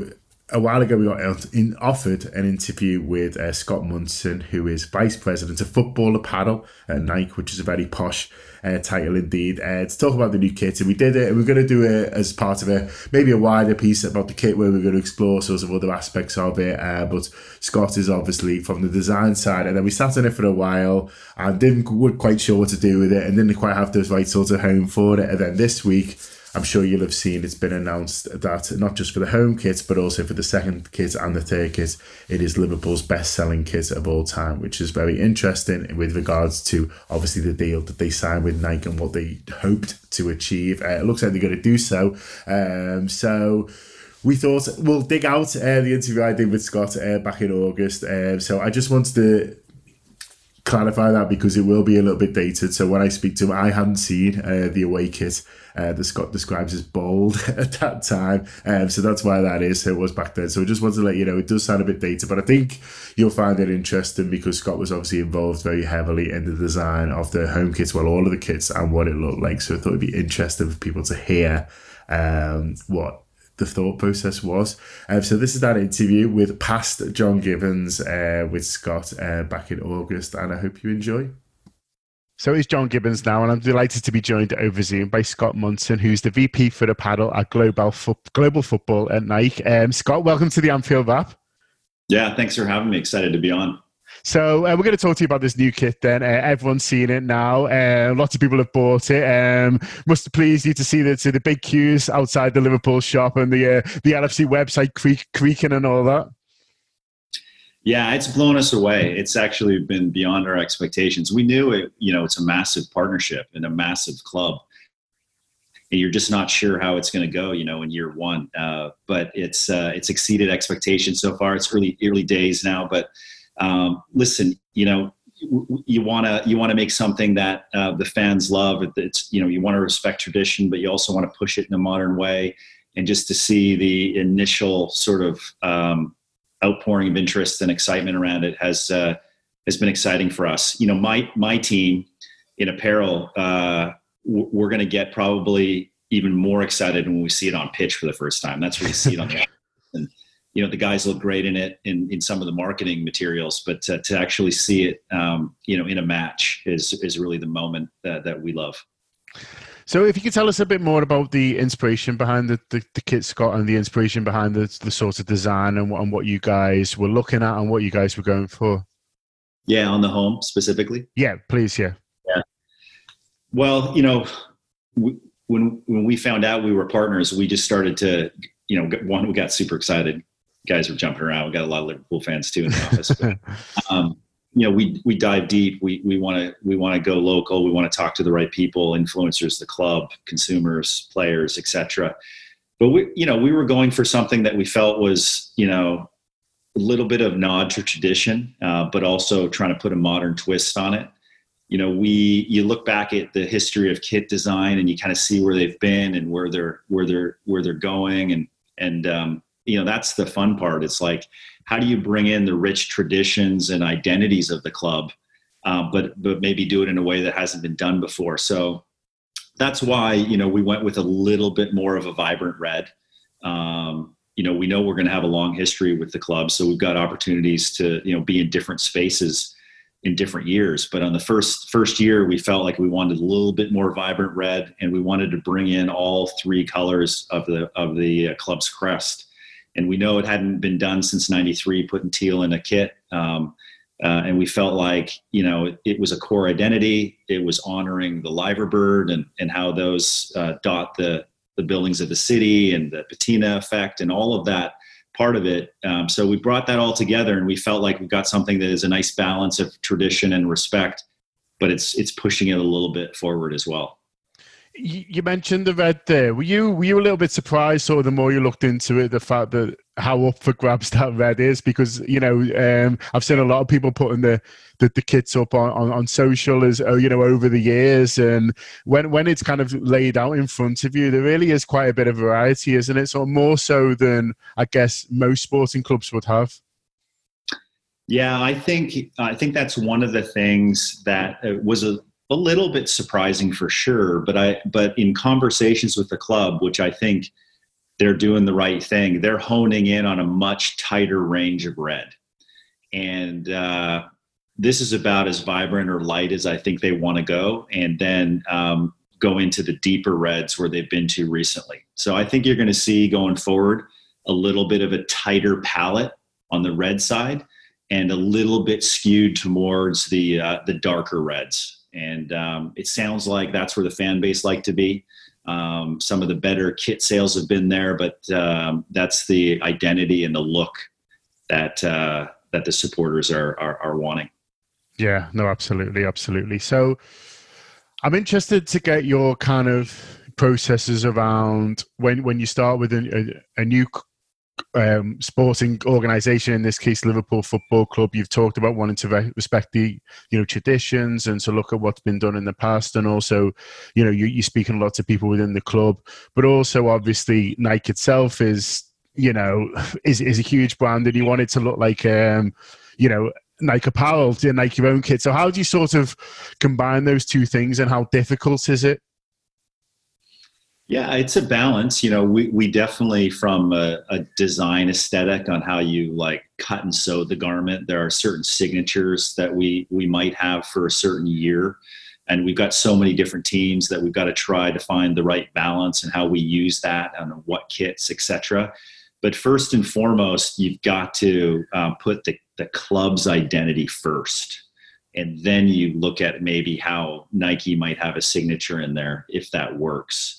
S9: a while ago we got in, offered an interview with uh, Scott Munson, who is Vice President of Football Apparel at Nike, which is a very posh uh, title indeed, uh, to talk about the new kit. And we did it, and we're going to do it as part of a maybe a wider piece about the kit where we're going to explore sort of other aspects of it. Uh, but Scott is obviously from the design side, and then we sat on it for a while and didn't weren't quite sure what to do with it, and didn't quite have the right sort of home for it. And then this week, I'm sure you'll have seen it's been announced that not just for the home kit, but also for the second kit and the third kit, it is Liverpool's best-selling kit of all time, which is very interesting with regards to obviously the deal that they signed with Nike and what they hoped to achieve. Uh, it looks like they're going to do so. Um, so we thought we'll dig out uh, the interview I did with Scott uh, back in August. Uh, so I just wanted to clarify that because it will be a little bit dated. So when I speak to him, I hadn't seen uh, the away kit uh, that Scott describes as bold at that time. Um, so that's why that is. So it was back then. So I just wanted to let you know, it does sound a bit dated, but I think you'll find it interesting because Scott was obviously involved very heavily in the design of the home kits, well, all of the kits and what it looked like. So I thought it'd be interesting for people to hear um, what the thought process was. Um, so this is that interview with past John Gibbons uh, with Scott uh, back in August, and I hope you enjoy. So it's John Gibbons now, and I'm delighted to be joined over Zoom by Scott Munson, who's the V P for apparel at Global, Fo- Global Football at Nike. Um, Scott, welcome to the Anfield Wrap.
S11: Yeah, thanks for having me. Excited to be on.
S9: So uh, we're going to talk to you about this new kit then. Uh, everyone's seen it now. Uh, lots of people have bought it. Um, must have pleased you to see the, to the big queues outside the Liverpool shop and the uh, the L F C website creak, creaking and all that.
S11: Yeah, it's blown us away. It's actually been beyond our expectations. We knew it, you know, it's a massive partnership and a massive club. And you're just not sure how it's going to go, you know, in year one. Uh, but it's uh, it's exceeded expectations so far. It's early early days now, but Um, listen, you know, you want to you want to make something that uh, the fans love. It's, you know, you want to respect tradition, but you also want to push it in a modern way. And just to see the initial sort of um, outpouring of interest and excitement around it has uh, has been exciting for us. You know, my my team in apparel, uh, we're going to get probably even more excited when we see it on pitch for the first time. That's where you see it on the and you know, the guys look great in it in, in some of the marketing materials, but to, to actually see it, um, you know, in a match is is really the moment that, that we love.
S9: So if you could tell us a bit more about the inspiration behind the, the, the kit, Scott, and the inspiration behind the, the sort of design and, and what you guys were looking at and what you guys were going for.
S11: Yeah, on the home specifically?
S9: Yeah, please, yeah.
S11: Yeah. Well, you know, we, when when we found out we were partners, we just started to, you know, one, we got super excited. Guys were jumping around. We got a lot of Liverpool fans too in the office. But, um, you know, we we dive deep. We we want to we want to go local. We want to talk to the right people, influencers, the club, consumers, players, et cetera. But we, you know, we were going for something that we felt was, you know, a little bit of nod to tradition, uh, but also trying to put a modern twist on it. You know, we you look back at the history of kit design and you kind of see where they've been and where they're where they're where they're going, and and um, you know, that's the fun part. It's like, how do you bring in the rich traditions and identities of the club, uh, but but maybe do it in a way that hasn't been done before? So that's why, you know, we went with a little bit more of a vibrant red. Um, you know, we know we're going to have a long history with the club, so we've got opportunities to, you know, be in different spaces in different years. But on the first first year, we felt like we wanted a little bit more vibrant red, and we wanted to bring in all three colors of the of the uh, club's crest. And we know it hadn't been done since ninety-three, putting teal in a kit. Um, uh, and we felt like, you know, it, it was a core identity. It was honoring the liver bird and, and how those uh, dot the, the buildings of the city and the patina effect and all of that part of it. Um, so we brought that all together, and we felt like we've got something that is a nice balance of tradition and respect, but it's it's pushing it a little bit forward as well.
S9: You mentioned the red there. Were you were you a little bit surprised, sort of, the more you looked into it, the fact that how up for grabs that red is? Because, you know, um, I've seen a lot of people putting the the, the kits up on, on, on social as uh, you know, over the years, and when when it's kind of laid out in front of you, there really is quite a bit of variety, isn't it? So more so than I guess most sporting clubs would have.
S11: Yeah, I think I think that's one of the things that was a. a little bit surprising for sure, but I, but in conversations with the club, which I think they're doing the right thing. They're honing in on a much tighter range of red. And uh, this is about as vibrant or light as I think they want to go, and then um, go into the deeper reds where they've been to recently. So I think you're going to see going forward a little bit of a tighter palette on the red side and a little bit skewed towards the uh, the darker reds. And um, it sounds like that's where the fan base like to be. Um, some of the better kit sales have been there, but um, that's the identity and the look that uh, that the supporters are, are are wanting.
S9: Yeah, no, absolutely, absolutely. So I'm interested to get your kind of processes around when when you start with a, a, a new um, sporting organisation, in this case Liverpool Football Club. You've talked about wanting to re- respect the you know traditions and to look at what's been done in the past, and also you know you, you're speaking to lots of people within the club, but also obviously Nike itself is you know is is a huge brand, and you want it to look like um, you know Nike apparel, to Nike your own kit. So how do you sort of combine those two things, and how difficult is it?
S11: Yeah, it's a balance. You know, we, we definitely, from a, a design aesthetic on how you like cut and sew the garment, there are certain signatures that we, we might have for a certain year. And we've got so many different teams that we've got to try to find the right balance and how we use that and what kits, et cetera. But first and foremost, you've got to um, put the, the club's identity first. And then you look at maybe how Nike might have a signature in there, if that works.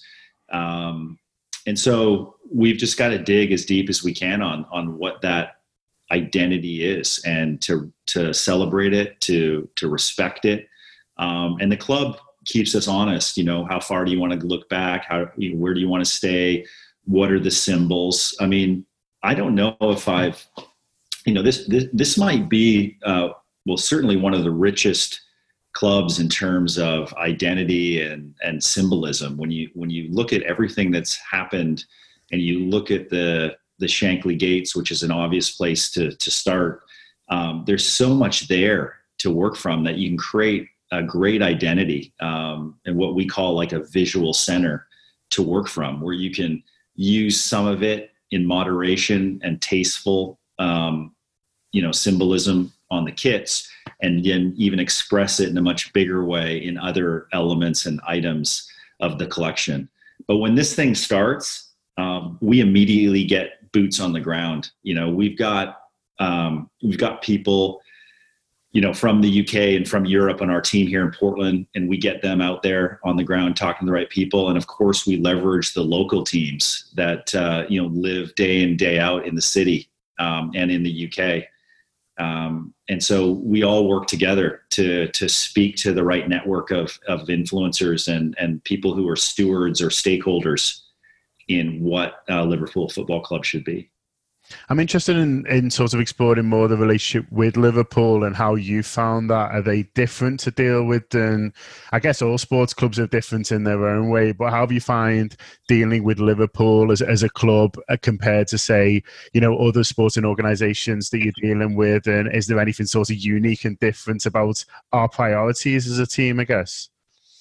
S11: Um, and so we've just got to dig as deep as we can on, on what that identity is, and to, to celebrate it, to, to respect it. Um, and the club keeps us honest. You know, how far do you want to look back? How, where do you want to stay? What are the symbols? I mean, I don't know if I've, you know, this, this, this might be, uh, well, certainly one of the richest clubs in terms of identity and, and symbolism. When you, when you look at everything that's happened and you look at the, the Shankly Gates, which is an obvious place to, to start, um, there's so much there to work from that you can create a great identity, um, and what we call like a visual center to work from, where you can use some of it in moderation and tasteful, um, you know, symbolism on the kits, and then even express it in a much bigger way in other elements and items of the collection. But when this thing starts, um, we immediately get boots on the ground. You know, we've got, um, we've got people, you know, from the U K and from Europe on our team here in Portland, and we get them out there on the ground talking to the right people. And of course we leverage the local teams that, uh, you know, live day in, day out in the city, um, and in the U K. Um, and so we all work together to, to speak to the right network of, of influencers and, and people who are stewards or stakeholders in what uh, Liverpool Football Club should be.
S9: I'm interested in, in sort of exploring more the relationship with Liverpool and how you found that. Are they different to deal with? And I guess all sports clubs are different in their own way, but how do you find dealing with Liverpool as, as a club compared to, say, you know, other sporting organisations that you're dealing with? And is there anything sort of unique and different about our priorities as a team, I guess?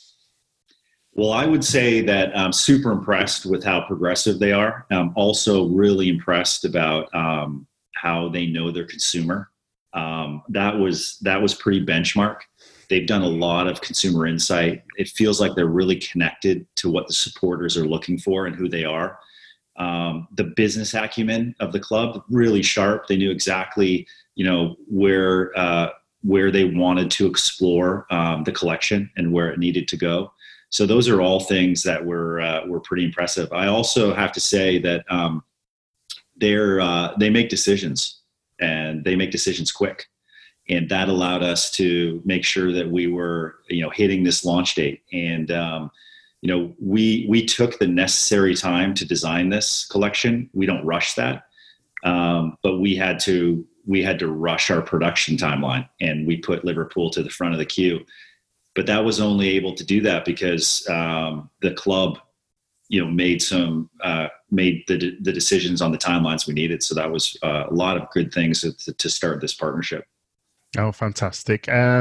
S11: Well, I would say that I'm super impressed with how progressive they are. I'm also really impressed about um, how they know their consumer. Um, that was that was pretty benchmark. They've done a lot of consumer insight. It feels like they're really connected to what the supporters are looking for and who they are. Um, the business acumen of the club, really sharp. They knew exactly, you know, where uh, where they wanted to explore um, the collection and where it needed to go. So those are all things that were uh, were pretty impressive. I also have to say that um, they're uh, they make decisions, and they make decisions quick, and that allowed us to make sure that we were, you know, hitting this launch date. And um, you know, we we took the necessary time to design this collection. We don't rush that, um, but we had to we had to rush our production timeline, and we put Liverpool to the front of the queue. But that was only able to do that because um, the club, you know, made some uh, made the the decisions on the timelines we needed. So that was uh, a lot of good things to, to start this partnership.
S9: Oh, fantastic! Um,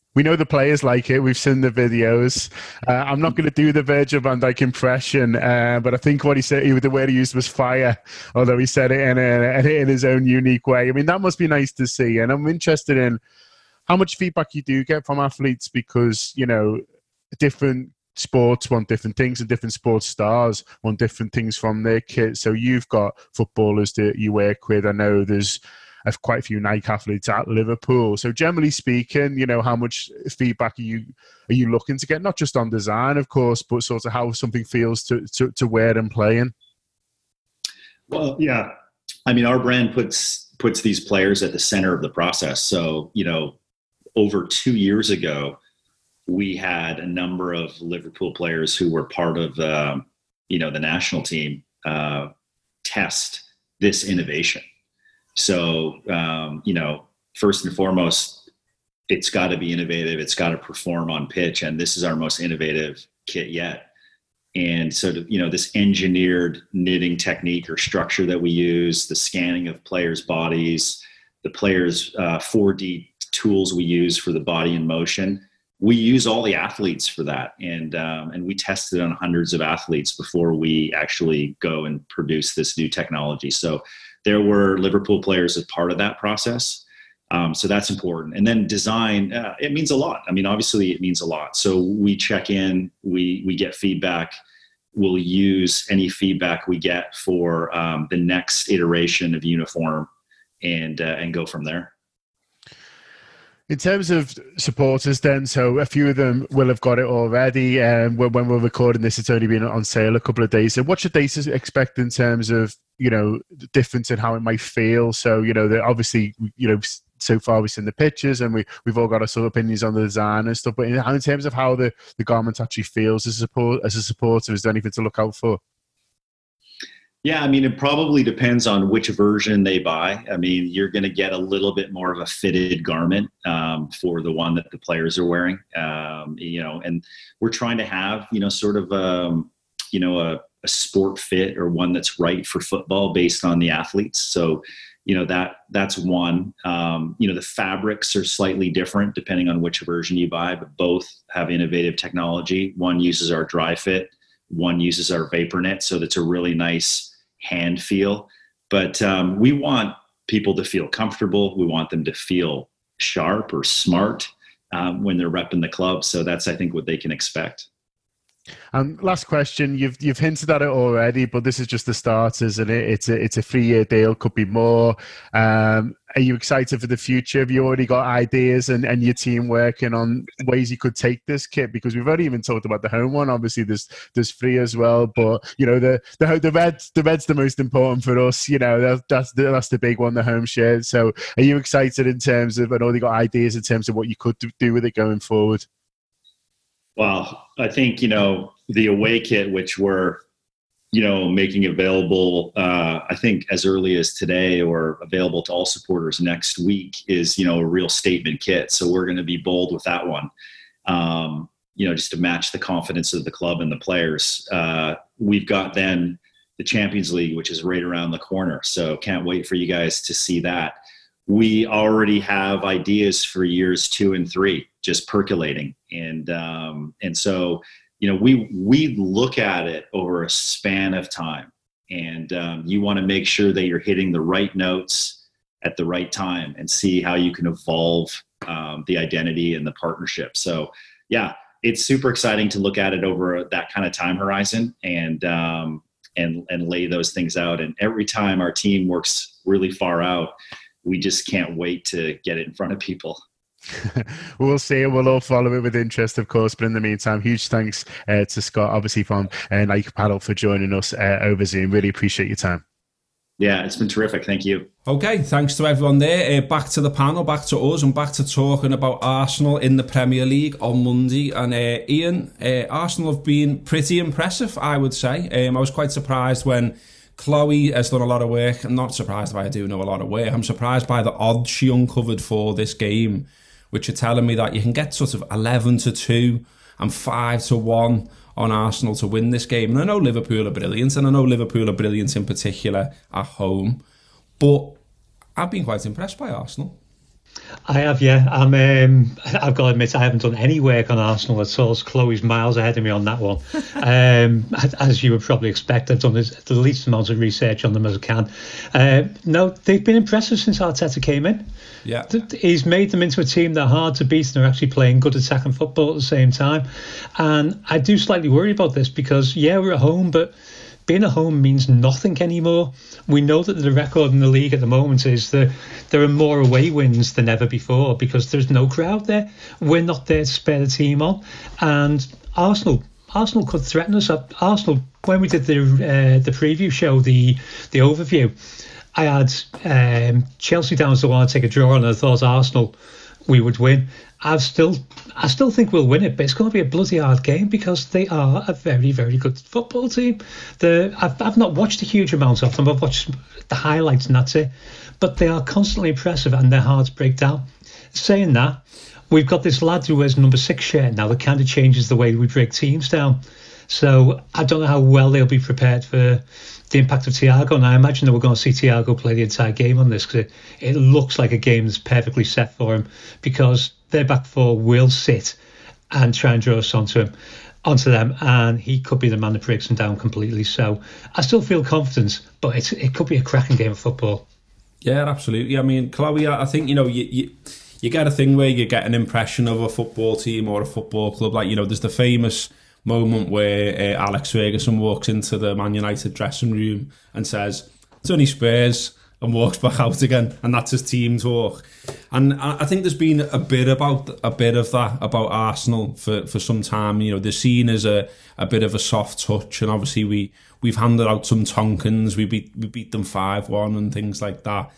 S9: We know the players like it. We've seen the videos. Uh, I'm not going to do the Virgil van Dijk impression, uh, but I think what he said, the word he used was fire, although he said it in, a, in his own unique way. I mean, that must be nice to see. And I'm interested in how much feedback you do get from athletes because, you know, different sports want different things and different sports stars want different things from their kit. So you've got footballers that you work with. I know there's I've quite a few Nike athletes at Liverpool. So generally speaking, you know, how much feedback are you are you looking to get? Not just on design, of course, but sort of how something feels to to, to wear and play in.
S11: Well, yeah. I mean, our brand puts puts these players at the center of the process. So, you know, over two years ago, we had a number of Liverpool players who were part of, um, you know, the national team uh, test this innovation. So, um, you know, first and foremost, it's got to be innovative. It's got to perform on pitch. And this is our most innovative kit yet. And so, to, you know, this engineered knitting technique or structure that we use, the scanning of players' bodies, the players' uh, four D tools we use for the body in motion, we use all the athletes for that. And, um, and we tested on hundreds of athletes before we actually go and produce this new technology. So there were Liverpool players as part of that process. Um, so that's important. And then design, uh, it means a lot. I mean, obviously it means a lot. So we check in, we, we get feedback. We'll use any feedback we get for um, the next iteration of uniform and, uh, and go from there.
S9: In terms of supporters then, so a few of them will have got it already. Um, when, when we're recording this, it's only been on sale a couple of days. So what should they expect in terms of, you know, the difference in how it might feel? So, you know, obviously, you know, so far we've seen the pictures and we, we've all got our sort of opinions on the design and stuff. But in, in terms of how the, the garment actually feels as a, support, as a supporter, is there anything to look out for?
S11: Yeah, I mean, it probably depends on which version they buy. I mean, you're going to get a little bit more of a fitted garment um, for the one that the players are wearing, um, you know, and we're trying to have, you know, sort of, um, you know, a, a sport fit or one that's right for football based on the athletes. So, you know, that that's one. Um, you know, the fabrics are slightly different depending on which version you buy, but both have innovative technology. One uses our dry fit. One uses our vapor knit, so that's a really nice hand feel. But um, we want people to feel comfortable. We want them to feel sharp or smart um, when they're repping the club. So that's, I think, what they can expect.
S9: And last question, you've you've hinted at it already, but this is just the start, isn't it? It's a it's a three year deal, could be more. Um, are you excited for the future? Have you already got ideas and, and your team working on ways you could take this kit? Because we've already even talked about the home one. Obviously, there's there's three as well, but you know the the the red the red's the most important for us. You know that, that's the, that's the big one, the home shirt. So are you excited in terms of? I know you got ideas in terms of what you could do with it going forward.
S11: Well, I think, you know, the away kit, which we're, you know, making available, uh, I think as early as today or available to all supporters next week is, you know, a real statement kit. So we're going to be bold with that one, um, you know, just to match the confidence of the club and the players. Uh, we've got then the Champions League, which is right around the corner. So can't wait for you guys to see that. We already have ideas for years two and three just percolating. And, um, and so, you know, we, we look at it over a span of time, and um, you want to make sure that you're hitting the right notes at the right time and see how you can evolve um, the identity and the partnership. So yeah, it's super exciting to look at it over that kind of time horizon and, um, and, and lay those things out. And every time our team works really far out, we just can't wait to get it in front of people.
S9: We'll see. We'll all follow it with interest, of course. But in the meantime, huge thanks uh, to Scott, obviously from uh, Nike Paddle, for joining us uh, over Zoom. Really appreciate your time.
S11: Yeah, it's been terrific. Thank you.
S6: Okay, thanks to everyone there. Uh, back to the panel, back to us, and back to talking about Arsenal in the Premier League on Monday. And uh, Ian, uh, Arsenal have been pretty impressive, I would say. Um, I was quite surprised when Chloe has done a lot of work. I'm not surprised by I do know a lot of work. I'm surprised by the odds she uncovered for this game, which are telling me that you can get sort of eleven to two and five to one on Arsenal to win this game. And I know Liverpool are brilliant, and I know Liverpool are brilliant in particular at home, but I've been quite impressed by Arsenal.
S5: I have, yeah. I'm. Um, I've got to admit, I haven't done any work on Arsenal at all. So Chloe's miles ahead of me on that one. um, as you would probably expect, I've done the least amount of research on them as I can. Uh, no, they've been impressive since Arteta came in.
S6: Yeah,
S5: he's made them into a team that are hard to beat and they're actually playing good attacking football at the same time. And I do slightly worry about this because, yeah, we're at home, but being at home means nothing anymore. We know that the record in the league at the moment is that there are more away wins than ever before because there's no crowd there. We're not there to spare the team on. And Arsenal Arsenal could threaten us. Arsenal, when we did the uh, the preview show, the the overview, I had um, Chelsea down as the one to take a draw, and I thought Arsenal we would win. I've still, I still think we'll win it, but it's going to be a bloody hard game because they are a very, very good football team. The I've, I've not watched a huge amount of them. I've watched the highlights and that's it. But they are constantly impressive and they're hard to break down. Saying that, we've got this lad who wears number six shirt now that kind of changes the way we break teams down. So I don't know how well they'll be prepared for the impact of Thiago, and I imagine that we're going to see Thiago play the entire game on this because it, it looks like a game that's perfectly set for him because their back four will sit and try and draw us onto him, onto them, and he could be the man that breaks them down completely. So I still feel confident, but it's, it could be a cracking game of football.
S6: Yeah, absolutely. I mean, Chloe, I think, you know, you, you you get a thing where you get an impression of a football team or a football club. Like, you know, there's the famous moment where uh, Alex Ferguson walks into the Man United dressing room and says, it's only Spurs, and walks back out again, and that's his team talk. And I think there's been a bit about a bit of that about Arsenal for, for some time. You know, they're seen as a, a bit of a soft touch, and obviously we we've handed out some tonkins. We beat we beat them five one and things like that.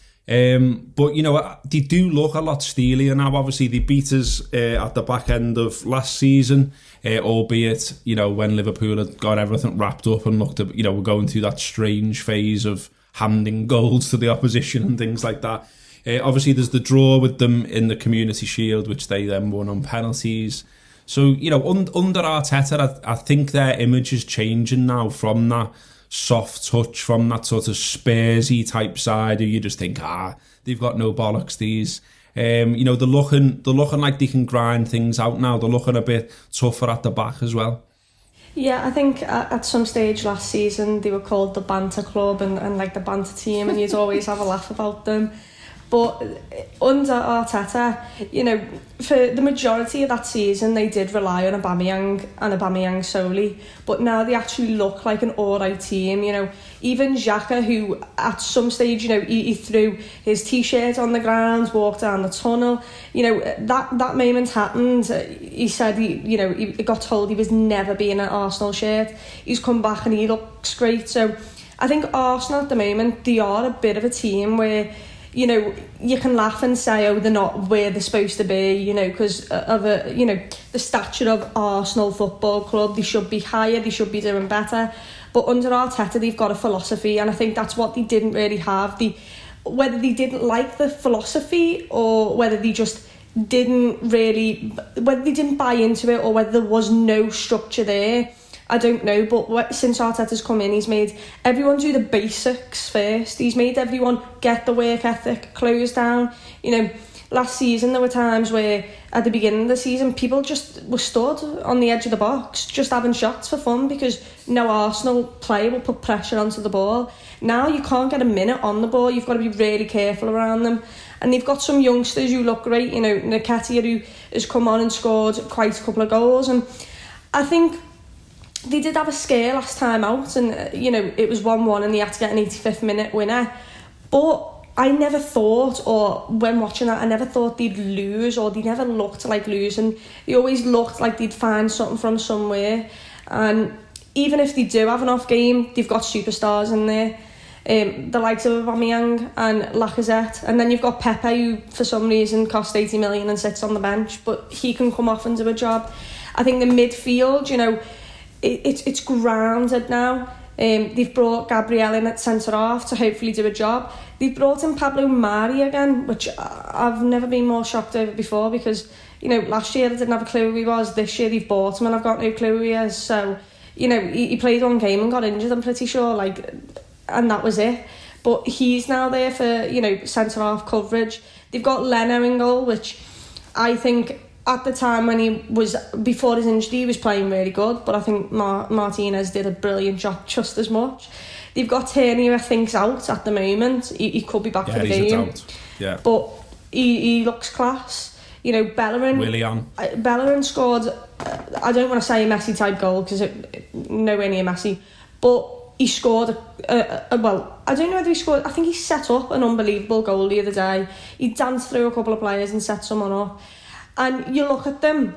S6: Um, but you know, they do look a lot steelier now. Obviously, they beat us uh, at the back end of last season, uh, albeit you know when Liverpool had got everything wrapped up and looked at, you know, we're going through that strange phase of handing goals to the opposition and things like that. Uh, obviously, there's the draw with them in the Community Shield, which they then won on penalties. So, you know, un- under Arteta, I, I think their image is changing now from that soft touch, from that sort of Spursy type side who you just think, ah, they've got no bollocks, these. Um, you know, they're looking, they're looking like they can grind things out now. They're looking a bit tougher at the back as well.
S8: Yeah, I think at some stage last season they were called the banter club and, and like the banter team, and you'd always have a laugh about them. But under Arteta, you know, for the majority of that season they did rely on Aubameyang and Aubameyang solely, but now they actually look like an alright team. You know, even Xhaka, who at some stage, you know, he, he threw his t-shirt on the ground, walked down the tunnel. You know, that that moment happened. He said he, you know, he got told he was never being an Arsenal shirt. He's come back and he looks great. So I think Arsenal at the moment, they are a bit of a team where, you know, you can laugh and say, oh, they're not where they're supposed to be, you know, because of a, you know, the stature of Arsenal Football Club. They should be higher, they should be doing better. But under Arteta, they've got a philosophy, and I think that's what they didn't really have. They, whether they didn't like the philosophy or whether they just didn't really, whether they didn't buy into it or whether there was no structure there, I don't know. But what, since Arteta's come in, he's made everyone do the basics first. He's made everyone get the work ethic, close down. You know, last season there were times where at the beginning of the season people just were stood on the edge of the box just having shots for fun because no Arsenal player will put pressure onto the ball. Now you can't get a minute on the ball. You've got to be really careful around them. And they've got some youngsters who look great. You know, Nketiah, who has come on and scored quite a couple of goals. And I think they did have a scare last time out, and uh, you know, it was one one and they had to get an eighty-fifth minute winner. But I never thought, or when watching that, I never thought they'd lose, or they never looked like losing. They always looked like they'd find something from somewhere. And even if they do have an off game, they've got superstars in there. Um, the likes of Aubameyang and Lacazette, and then you've got Pepe, who for some reason cost eighty million and sits on the bench, but he can come off and do a job. I think the midfield, you know, it, it's it's grounded now. Um, they've brought Gabriel in at centre half to hopefully do a job. They've brought in Pablo Mari again, which I've never been more shocked over before, because, you know, last year I didn't have a clue who he was. This year they've bought him and I've got no clue who he is. So, you know, he, he played one game and got injured, I'm pretty sure, like, and that was it. but he's now there for, you know, centre-half coverage. They've got Leno in goal, which I think at the time when he was, before his injury, he was playing really good, but I think Mar- Martinez did a brilliant job just as much. They've got Tierney, who I think's out at the moment. He, he could be back
S6: yeah,
S8: for the
S6: he's
S8: game.
S6: Out. Yeah.
S8: But he, he looks class. You know, Bellerin...
S6: Willian.
S8: Uh, Bellerin scored, uh, I don't want to say a Messi-type goal, because it nowhere near Messi, but he scored, a, a, a, well, I don't know whether he scored, I think he set up an unbelievable goal the other day. He danced through a couple of players and set someone up. And you look at them,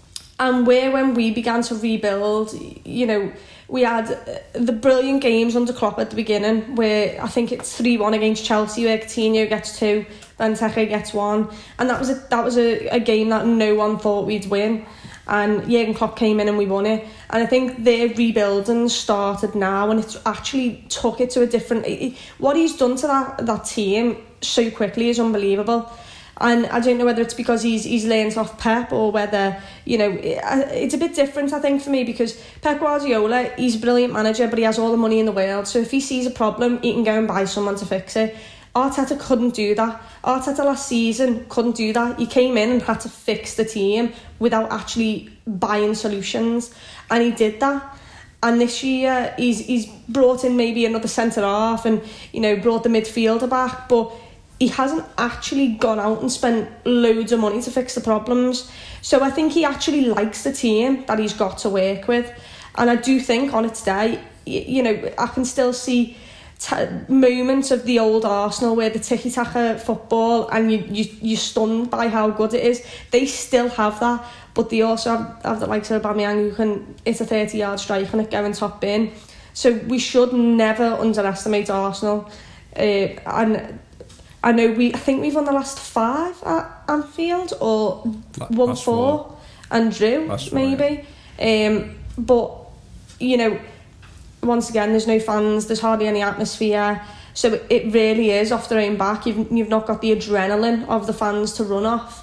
S8: and where when we began to rebuild, you know, we had the brilliant games under Klopp at the beginning, where I think it's three one against Chelsea, where Coutinho gets two, Benteke gets one, and that was a that was a, a game that no one thought we'd win. And Jurgen Klopp came in and we won it. And I think their rebuilding started now, and it's actually took it to a different... What he's done to that, that team so quickly is unbelievable. And I don't know whether it's because he's he's learned off Pep, or whether, you know, it, it's a bit different, I think, for me, because Pep Guardiola, he's a brilliant manager, but he has all the money in the world. So if he sees a problem, he can go and buy someone to fix it. Arteta couldn't do that. Arteta last season couldn't do that. He came in and had to fix the team without actually buying solutions, and he did that. And this year, he's he's brought in maybe another centre half, and, you know, brought the midfielder back, but he hasn't actually gone out and spent loads of money to fix the problems. So I think he actually likes the team that he's got to work with. And I do think on its day, you know, I can still see t- moments of the old Arsenal where the tiki-taka football, and you, you, you're stunned by how good it is. They still have that, but they also have, have the likes of Aubameyang, who can hit a thirty-yard strike and it going top bin. So we should never underestimate Arsenal. Uh, and I know we. I think we've won the last five at Anfield, or won four, four and drew, last maybe. Four, yeah. um, but, you know, once again, there's no fans, there's hardly any atmosphere, so it really is off their own back. You've you've not got the adrenaline of the fans to run off.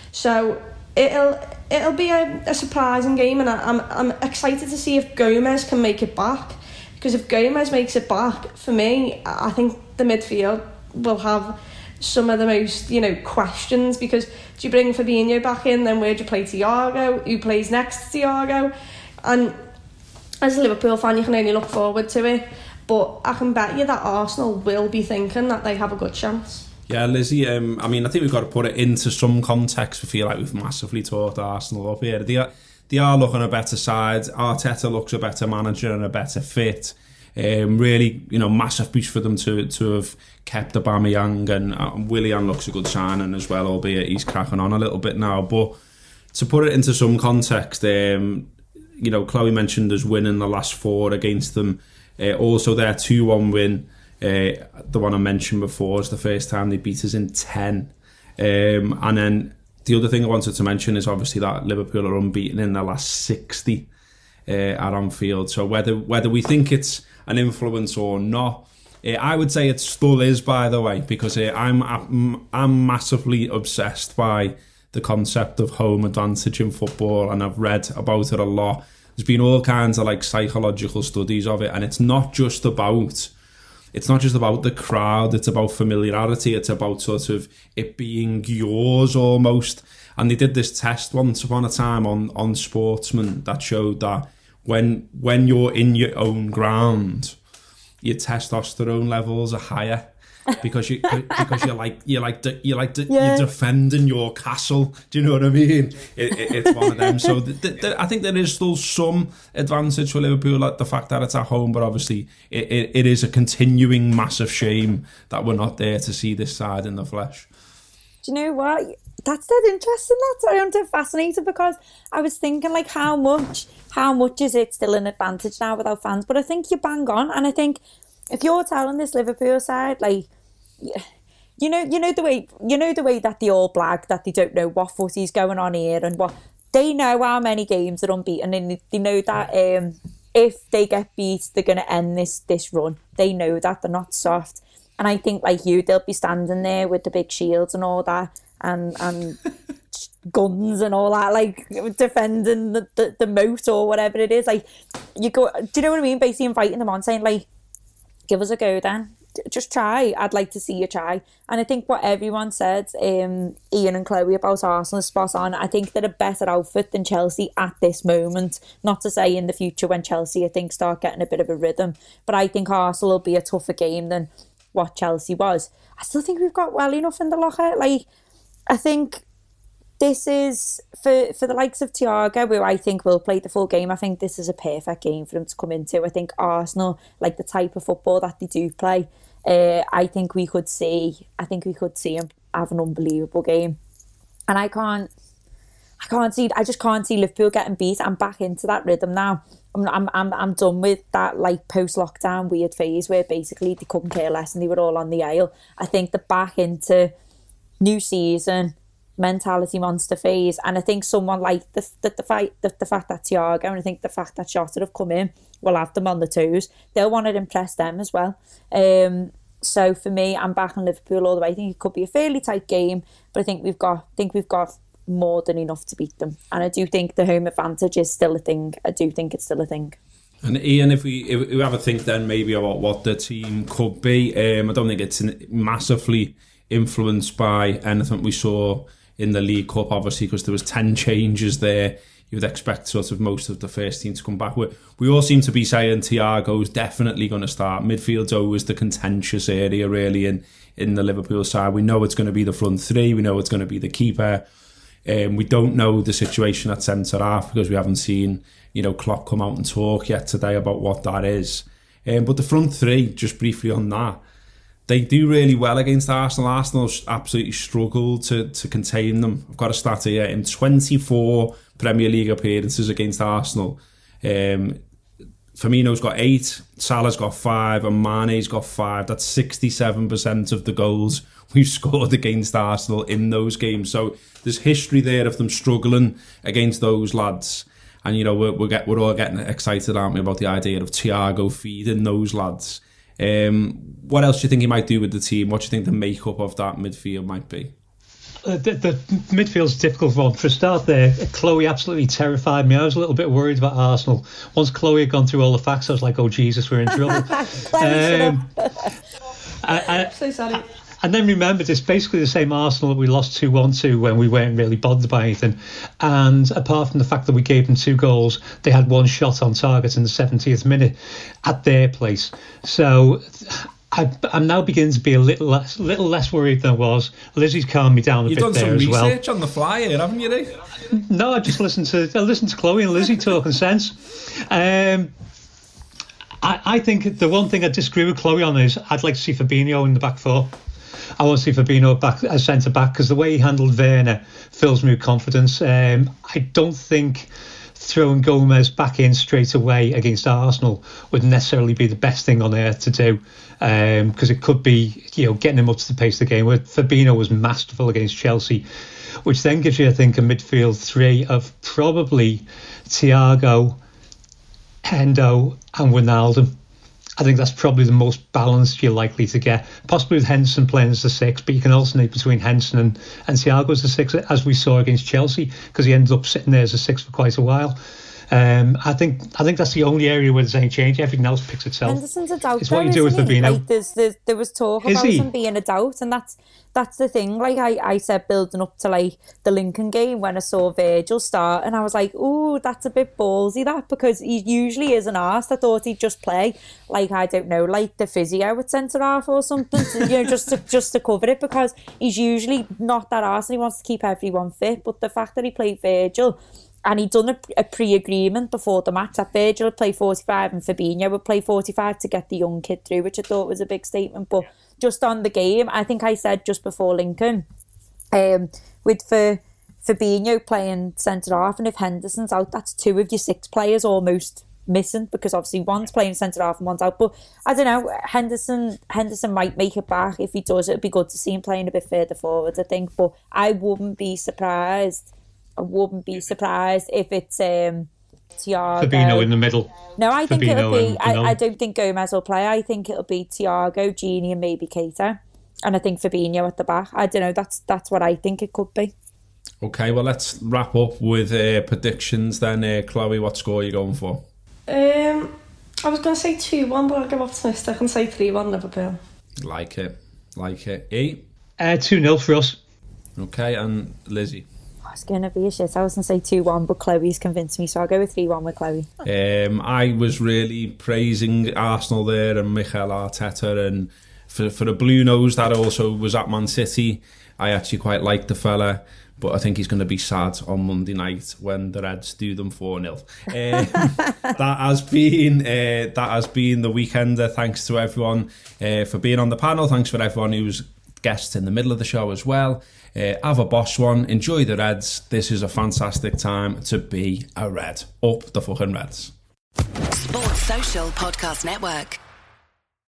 S8: So it'll it'll be a, a surprising game, and I, I'm I'm excited to see if Gomez can make it back, because if Gomez makes it back, for me, I think the midfield will have some of the most, you know, questions, because do you bring Fabinho back in, then where do you play Thiago, who plays next to Thiago? And as a Liverpool fan, you can only look forward to it, but I can bet you that Arsenal will be thinking that they have a good chance.
S6: Yeah, Lizzie, um, I mean, I think we've got to put it into some context. We feel like we've massively talked Arsenal up here. They are, they are looking a better side. Arteta looks a better manager and a better fit. Um, really, you know, massive boost for them to to have kept Aubameyang, and uh, Willian looks a good signing as well, albeit he's cracking on a little bit now. But to put it into some context, um, you know, Chloe mentioned us winning the last four against them. Uh, also, their two one win, uh, the one I mentioned before, is the first time they beat us in ten. Um, and then the other thing I wanted to mention is obviously that Liverpool are unbeaten in their last sixty uh, at Anfield. So whether whether we think it's an influence or not, uh, I would say it still is, by the way, because uh, I'm, I'm I'm massively obsessed by the concept of home advantage in football, and I've read about it a lot. There's been all kinds of like psychological studies of it, and it's not just about it's not just about the crowd, it's about familiarity, it's about sort of it being yours almost. And they did this test once upon a time on on Sportsman that showed that when when you're in your own ground, your testosterone levels are higher because you because you're like you're like you're like yeah. you're defending your castle. Do you know what I mean? It, it, it's one of them. So th- th- th- I think there is still some advantage for Liverpool, like the fact that it's at home. But obviously, it, it, it is a continuing massive shame that we're not there to see this side in the flesh.
S7: Do you know what? That's dead interesting. That's I am fascinated, because I was thinking like how much how much is it still an advantage now without fans? But I think you bang on, and I think if you're telling this Liverpool side, like, you know, you know the way you know the way that they all blag that they don't know what footy's going on here, and what they know how many games are unbeaten, and they know that um, if they get beat, they're going to end this this run. They know that they're not soft, and I think like you, they'll be standing there with the big shields and all that, and and guns and all that, like defending the, the, the moat or whatever it is. Like, you go, do you know what I mean? Basically inviting them on, saying like, give us a go then. just try. I'd like to see you try. And I think what everyone said, um, Ian and Chloe, about Arsenal is spot on. I think they're a better outfit than Chelsea at this moment. Not to say in the future when Chelsea, I think, start getting a bit of a rhythm. But I think Arsenal will be a tougher game than what Chelsea was. I still think we've got well enough in the locker. Like, I think this is, for, for the likes of Thiago, who I think will play the full game, I think this is a perfect game for him to come into. I think Arsenal, like the type of football that they do play, uh, I think we could see, I think we could see him have an unbelievable game. And I can't, I can't see, I just can't see Liverpool getting beat. I'm back into that rhythm now. I'm, I'm, I'm, I'm done with that like post-lockdown weird phase where basically they couldn't care less and they were all on the aisle. I think they're back into new season, mentality monster phase, and I think someone like the the, the, fight, the, the fact that Thiago and I think the fact that Jota have come in will have them on the toes. They'll want to impress them as well. Um, so for me, I'm back on Liverpool all the way. I think it could be a fairly tight game, but I think we've got I think we've got more than enough to beat them. And I do think the home advantage is still a thing. I do think it's still a thing.
S6: And Ian, if we if we have a think then maybe about what the team could be, um, I don't think it's massively influenced by anything we saw in the League Cup, obviously, because there was ten changes there. You would expect sort of most of the first team to come back. We, we all seem to be saying Thiago's definitely going to start. Midfield's always the contentious area, really, in, in the Liverpool side. We know it's going to be the front three. We know it's going to be the keeper. Um, we don't know the situation at centre-half because we haven't seen, you know, Klopp come out and talk yet today about what that is. Um, but the front three, just briefly on that, they do really well against Arsenal. Arsenal absolutely struggled to, to contain them. I've got a stat here. In twenty-four Premier League appearances against Arsenal, um, Firmino's got eight, Salah's got five, and Mane's got five. That's sixty-seven percent of the goals we've scored against Arsenal in those games. So there's history there of them struggling against those lads. And, you know, we're, we're, get, we're all getting excited, aren't we, about the idea of Thiago feeding those lads. Um, what else do you think he might do with the team? What do you think the makeup of that midfield might be?
S5: Uh, the, the midfield's a difficult one. For a start there, Chloe absolutely terrified me. I was a little bit worried about Arsenal. Once Chloe had gone through all the facts, I was like, oh, Jesus, we're in trouble. um, I, I,
S8: so sorry.
S5: And then remembered it's basically the same Arsenal that we lost two one to when we weren't really bothered by anything. And apart from the fact that we gave them two goals, they had one shot on target in the seventieth minute at their place. So I, I'm now beginning to be a little less, little less worried than I was. Lizzie's calmed me down a
S6: You've
S5: bit there as well.
S6: You've done some research on the fly here, haven't you, Nick?
S5: No, I just listened to I listened to Chloe and Lizzie talking sense. Um, I, I think the one thing I disagree with Chloe on is I'd like to see Fabinho in the back four. I want to see Fabinho back as centre back because the way he handled Werner fills me with confidence. Um, I don't think throwing Gomez back in straight away against Arsenal would necessarily be the best thing on earth to do because um, it could be, you know, getting him up to the pace of the game. Where Fabinho was masterful against Chelsea, which then gives you, I think, a midfield three of probably Thiago, Hendo, and Wijnaldum. I think that's probably the most balanced you're likely to get. Possibly with Henderson playing as the six, but you can alternate between Henderson and, and Thiago as the six, as we saw against Chelsea, because he ended up sitting there as a six for quite a while. Um, I think I think that's the only area where there's any change. Everything else picks itself.
S7: Henderson's a doubt.
S5: It's what you do with Fabinho.
S7: Like there's, there's, there was talk
S5: Is
S7: about
S5: he?
S7: him being a doubt, and that's that's the thing. Like I, I said, building up to like the Lincoln game when I saw Virgil start, and I was like, "Ooh, that's a bit ballsy." That because he usually is an arse. I thought he'd just play like I don't know, like the physio at centre half or something, to, you know, just to just to cover it because he's usually not that arse and he wants to keep everyone fit. But the fact that he played Virgil. And he'd done a, a pre-agreement before the match that Virgil would play forty-five and Fabinho would play forty-five to get the young kid through, which I thought was a big statement. But just on the game, I think I said just before Lincoln, um, with for Fabinho playing centre-half, and if Henderson's out, that's two of your six players almost missing because obviously one's playing centre-half and one's out. But I don't know, Henderson Henderson might make it back. If he does, it'd be good to see him playing a bit further forward, I think. But I wouldn't be surprised I wouldn't be surprised if it's um, Thiago.
S5: Fabinho in the middle.
S7: No, I think
S5: Fabinho
S7: it'll be.
S5: and,
S7: I, I don't think Gomez will play. I think it'll be Thiago, Gini, and maybe Keita, and I think Fabinho at the back. I don't know. That's that's what I think it could be.
S6: Okay, well let's wrap up with uh, predictions then. Uh, Chloe, what score are you going for?
S8: Um, I was going to say two one, but I'll go optimistic and say three one Liverpool.
S6: Like it. Like it. E?
S5: Uh, two nil for us.
S6: Okay, and Lizzie?
S7: It's going to be a shit. I was going to say two one, but Chloe's convinced me, so I'll go with three one with Chloe.
S6: Um, I was really praising Arsenal there and Mikel Arteta, and for, for a blue nose that also was at Man City, I actually quite liked the fella, but I think he's going to be sad on Monday night when the Reds do them four nil. Um, that has been uh, that has been the Weekender. Thanks to everyone uh, for being on the panel. Thanks for everyone who's guests in the middle of the show as well. Uh, have a boss one. Enjoy the Reds. This is a fantastic time to be a Red. Up the fucking Reds.
S12: Sports Social Podcast Network.